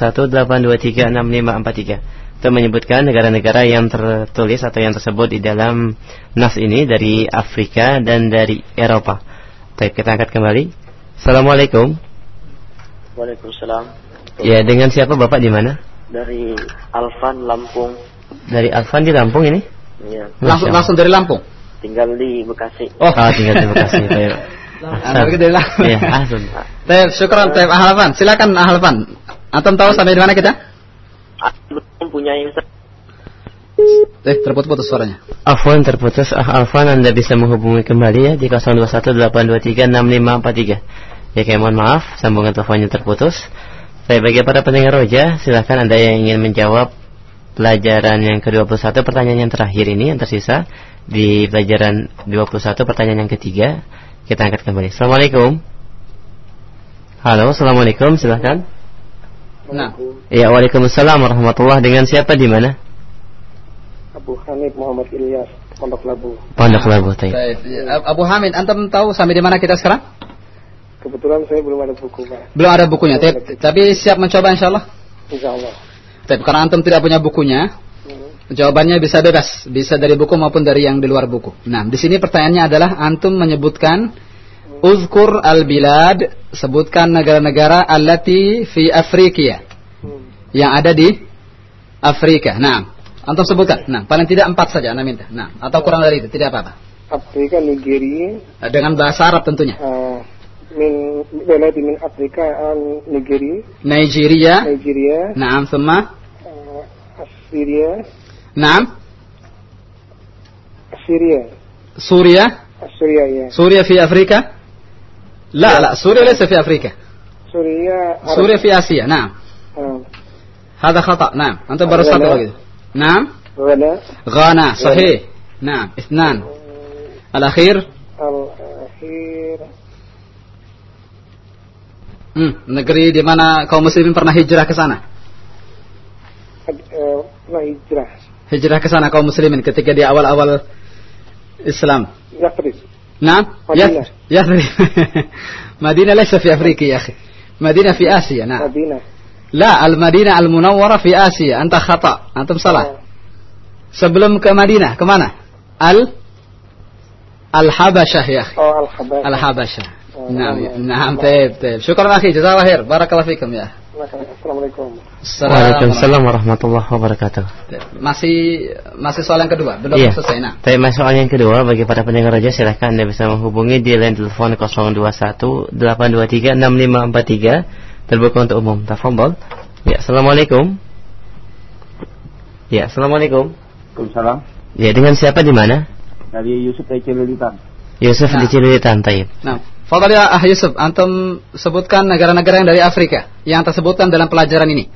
0218236543 untuk menyebutkan negara-negara yang tertulis atau yang tersebut di dalam nas ini dari Afrika dan dari Eropa. Baik, kita angkat kembali. Assalamualaikum. Waalaikumsalam. Ya, dengan siapa Bapak di mana? Dari Alfan, Lampung. Dari Alfan di Lampung ini? Iya. Langsung dari Lampung. Tinggal di Bekasi. Tinggal di Bekasi. Baik. Dari Lampung. Iya, ahsan. Baik, syukran Taib Ahlafan. Silakan Ahlafan. Antum tahu sampai di mana kita? Belum punya terputus suaranya. Afwan, terputus. Alfan, Anda bisa menghubungi kembali ya di 0218236543. Ya, mohon maaf, sambungan teleponnya terputus. Saya bagi para pendengar Roja, silahkan Anda yang ingin menjawab pelajaran yang ke-21, pertanyaan yang terakhir ini yang tersisa di pelajaran 21, pertanyaan yang ketiga, kita angkat kembali. Assalamualaikum. Halo, assalamualaikum, silahkan. Nah. Ya, waalaikumsalam warahmatullahi. Dengan siapa di mana? Abu Hamid Muhammad Ilyas, Pondok Labu. Pondok Labu, Abu Hamid, antum tahu sampai di mana kita sekarang? Kebetulan saya belum ada buku, Pak. Belum ada bukunya, tapi siap mencoba insyaallah? Insyaallah. Tapi karena antum tidak punya bukunya, jawabannya bisa bebas, bisa dari buku maupun dari yang di luar buku. Nah, di sini pertanyaannya adalah antum menyebutkan uzkur al-bilad, sebutkan negara-negara allati fi Afrika, yang ada di Afrika. Nah, antum sebutkan. Nah, paling tidak 4 saja Anda minta. Nah, atau kurang dari itu, tidak apa-apa. Afrika, Nigeria. Dengan bahasa Arab tentunya. Min beladi min Afrika Nigeria. Nigeria. Naam, thumma Syria. Naam. Syria, ya. Syria fi Afrika? لا سوريا ليس في أفريقيا. سوريا في آسيا. نعم. هذا خطأ. نعم. أنت برصت بقى. نعم. غانا صحيح. نعم. 2. الأخير. Negeri di mana kaum muslimin pernah hijrah ke sana? Hijrah ke sana kaum muslimin ketika di awal-awal Islam. نعم يثرب مدينة ليس في أفريقيا يا أخي مدينة في آسيا نعم لا المدينة المنورة في آسيا أنت خطأ أنتم صلاة sebelum ke Madinah kemana Al-Habasyah ya أخي Al-Habasyah نعم طيب شكرا أخي جزاك الله خير بارك الله فيكم يا Assalamualaikum. Waalaikumsalam warahmatullahi wabarakatuh. Masih soal yang kedua, belum selesai. Nah. Tapi soal yang kedua bagi para pendengar Roja, silahkan Anda bisa menghubungi di line telepon 021 823 6543 terbuka untuk umum. Tafadhol. Ya, assalamualaikum. Ya, assalamualaikum. Waalaikumsalam. Ya, dengan siapa di mana? Dari Yusuf dari Cililitan. Yusuf di Cililitan, taib. Nah. Fadhal ya Yusuf, antum sebutkan negara-negara yang dari Afrika yang tersebutkan dalam pelajaran ini.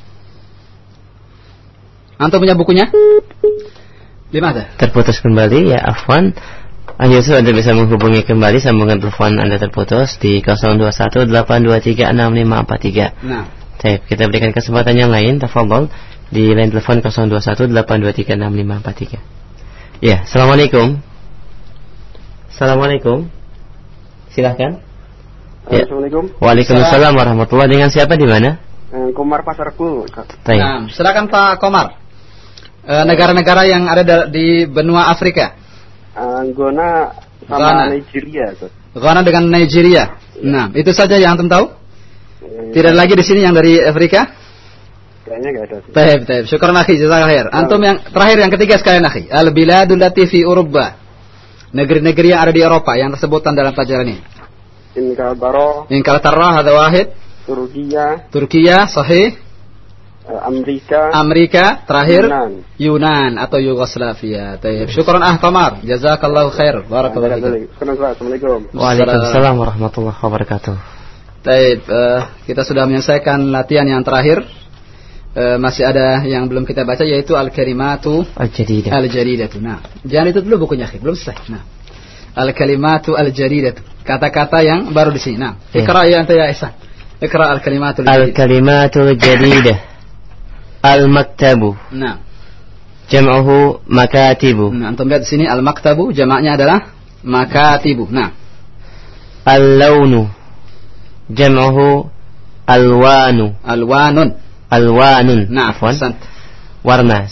Antum punya bukunya? Dimana? Terputus kembali ya, afwan. Yusuf, Anda bisa menghubungi kembali, sambungan telepon Anda terputus di 021 823 6543. Nah. Baik, kita berikan kesempatan yang lain, tafadhol di line telepon 021 823 6543. Ya, assalamualaikum. Assalamualaikum. Silahkan. Assalamualaikum. Waalaikumsalam warahmatullahi. Dengan siapa di mana? Komar Pasarku. Nah, silakan Pak Komar. Negara-negara yang ada di benua Afrika. Ghana sama Nigeria. Ghana dengan Nigeria. Nah, itu saja yang antum tahu? Tidak lagi di sini yang dari Afrika? Kayaknya enggak ada. Baik. Syukran akhi, jazakallahu khair. Antum yang terakhir yang ketiga sekalian akhi. Al-biladul lati fi Uruba. Negeri-negeri yang ada di Eropa yang tersebutkan dalam pelajaran ini. Inglaterra, ada wahid. Turkiya, sahih. Amerika, terakhir Yunan atau Yugoslavia. Tayyib. Syukran Komar. Jazakallahu khair. Barakallahu fiik. Assalamualaikum. Waalaikumsalam warahmatullahi wabarakatuh. Tayyib, kita sudah menyelesaikan latihan yang terakhir. Masih ada yang belum kita baca yaitu al-kalimatu al-jaridatu. Nah, jangan itu dulu bukunya, belum selesai. Nah, al-kalimatu al-jaridatu, kata-kata yang baru di sini. Nah, ikra ya anta ya Ihsan. Ikra al-kalimatu al-jaridah. Al-kalimatu al-jaridah. Al-maktabu. Nah. Jam'uhu makatibu. Nah, antum lihat di sini al-maktabu jamaknya adalah makatibu. Nah. Al-launu. Jam'uhu alwanu. Alwanun. Nah, afwan. Warna.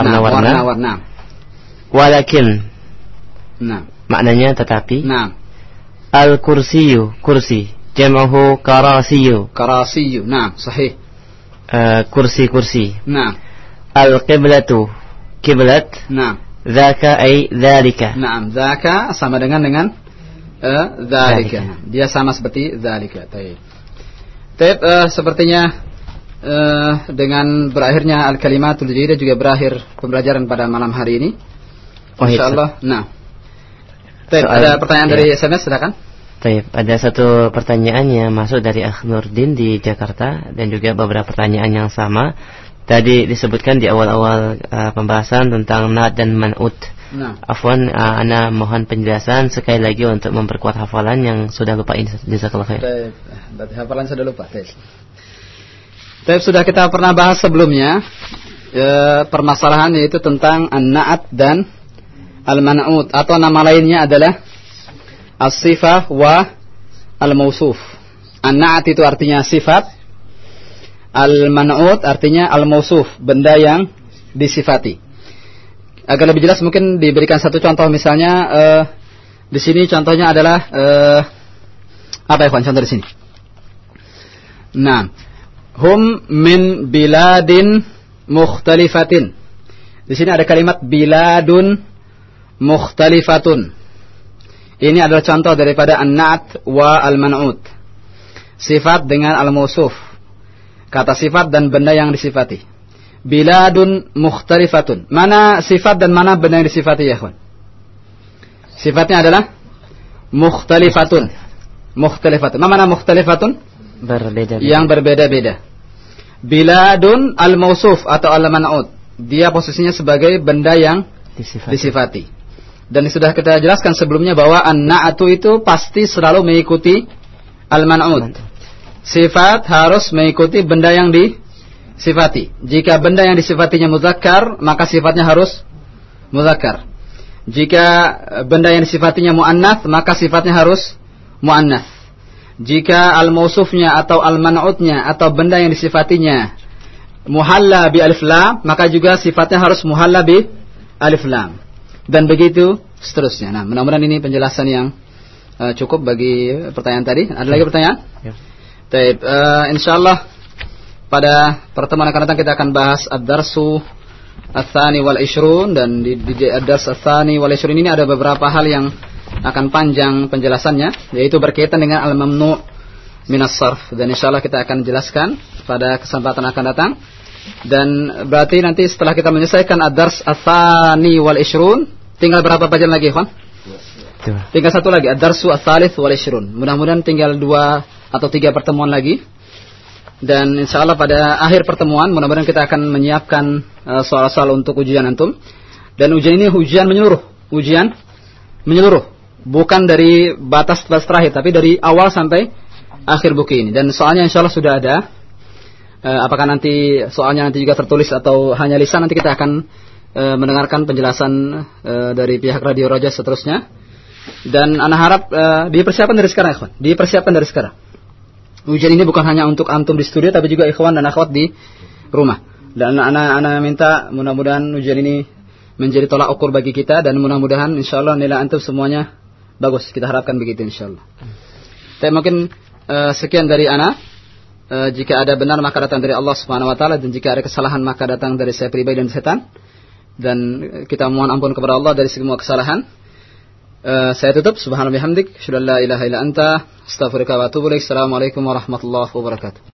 Walakin. Nah. Maknanya tetapi. Nah. Al-kursiyu, kursi. Jam'uhu karasiyu. Nah, sahih. Kursi. Nah. Al-qiblatu, kiblat. Nah. Dzaka ay dzalika. Nah, dzaka sama dengan dzalika. Dia sama seperti dzalika. Baik. Sepertinya dengan berakhirnya al-kalimatul jaridah juga berakhir pembelajaran pada malam hari ini. Insyaallah. Nah. Ada pertanyaan dari SMS, silakan. Baik, ada satu pertanyaan yang masuk dari Akh Nurdin di Jakarta dan juga beberapa pertanyaan yang sama. Tadi disebutkan di awal-awal pembahasan tentang na'at dan man'ut. Nah. Afwan, ana mohon penjelasan sekali lagi untuk memperkuat hafalan yang sudah lupa ini. Jazakallahu khair. Baik, berarti hafalan sudah lupa. Baik, sudah kita pernah bahas sebelumnya permasalahan yaitu tentang an-na'at dan al-man'ut, atau nama lainnya adalah as-sifah wa al-mausuf. An-na'at itu artinya sifat, al-man'ut artinya al-mausuf, benda yang disifati. Agar lebih jelas mungkin diberikan satu contoh, misalnya di sini contohnya adalah apa ya, contoh di sini. Nah, hum min biladin mukhtalifatin. Di sini ada kalimat biladun mukhtalifatun. Ini adalah contoh daripada an-na'at wa al-man'ut. Sifat dengan al-mausuf. Kata sifat dan benda yang disifati. Biladun mukhtalifatun. Mana sifat dan mana benda yang disifati ya kawan? Sifatnya adalah mukhtalifatun. Mukhtalifatun. Mana mukhtalifatun? Berbeda-beda. Yang berbeda-beda. Biladun al-mausuf atau al-man'ut. Dia posisinya sebagai benda yang disifati. Dan sudah kita jelaskan sebelumnya bahwa an-na'atu itu pasti selalu mengikuti al-man'ut. Sifat harus mengikuti benda yang disifati. Jika benda yang disifatinya muzakkar, maka sifatnya harus muzakkar. Jika benda yang disifatinya muannats, maka sifatnya harus muannats. Jika al-mausufnya atau al-man'utnya atau benda yang disifatinya muhalla bi alif lam, maka juga sifatnya harus muhalla bi alif lam. Dan begitu seterusnya. Nah, mudah-mudahan ini penjelasan yang cukup bagi pertanyaan tadi. Ada lagi pertanyaan? Ya. Baik, insyaallah pada pertemuan akan datang kita akan bahas ad-darsu ats-tsani wal 20, dan di ad-dars ats-tsani wal 20 ini ada beberapa hal yang akan panjang penjelasannya, yaitu berkaitan dengan al-mamnu' minas sarf, dan insyaallah kita akan jelaskan pada kesempatan akan datang. Dan berarti nanti setelah kita menyelesaikan ad-dars ats-tsani wal 20, tinggal berapa pelajaran lagi, kawan? Tinggal satu lagi, ad-darsu ats-tsalits wal 20. Mudah-mudahan tinggal 2 atau 3 pertemuan lagi. Dan insyaallah pada akhir pertemuan mudah-mudahan kita akan menyiapkan soal-soal untuk ujian antum. Dan ujian ini ujian menyeluruh, bukan dari batas terakhir, tapi dari awal sampai akhir buku ini. Dan soalnya insyaallah sudah ada. Apakah nanti soalnya nanti juga tertulis atau hanya lisan, nanti kita akan mendengarkan penjelasan dari pihak Radio Raja seterusnya. Dan ana harap dipersiapkan dari sekarang, ikhwan. Dipersiapkan dari sekarang. Ujian ini bukan hanya untuk antum di studio, tapi juga ikhwan dan akhwat di rumah. Dan ana minta mudah-mudahan ujian ini menjadi tolak ukur bagi kita, dan mudah-mudahan insyaallah nilai antum semuanya bagus. Kita harapkan begitu insyaallah. Tapi mungkin sekian dari ana. Jika ada benar maka datang dari Allah Subhanahu wa taala, dan jika ada kesalahan maka datang dari saya pribadi dan setan. Dan kita mohon ampun kepada Allah dari semua kesalahan. Saya tutup. Subhanallah bihamdik, asyhadu an la ilaha illa anta, astaghfiruka wa atubu ilaik. Assalamualaikum warahmatullahi wabarakatuh.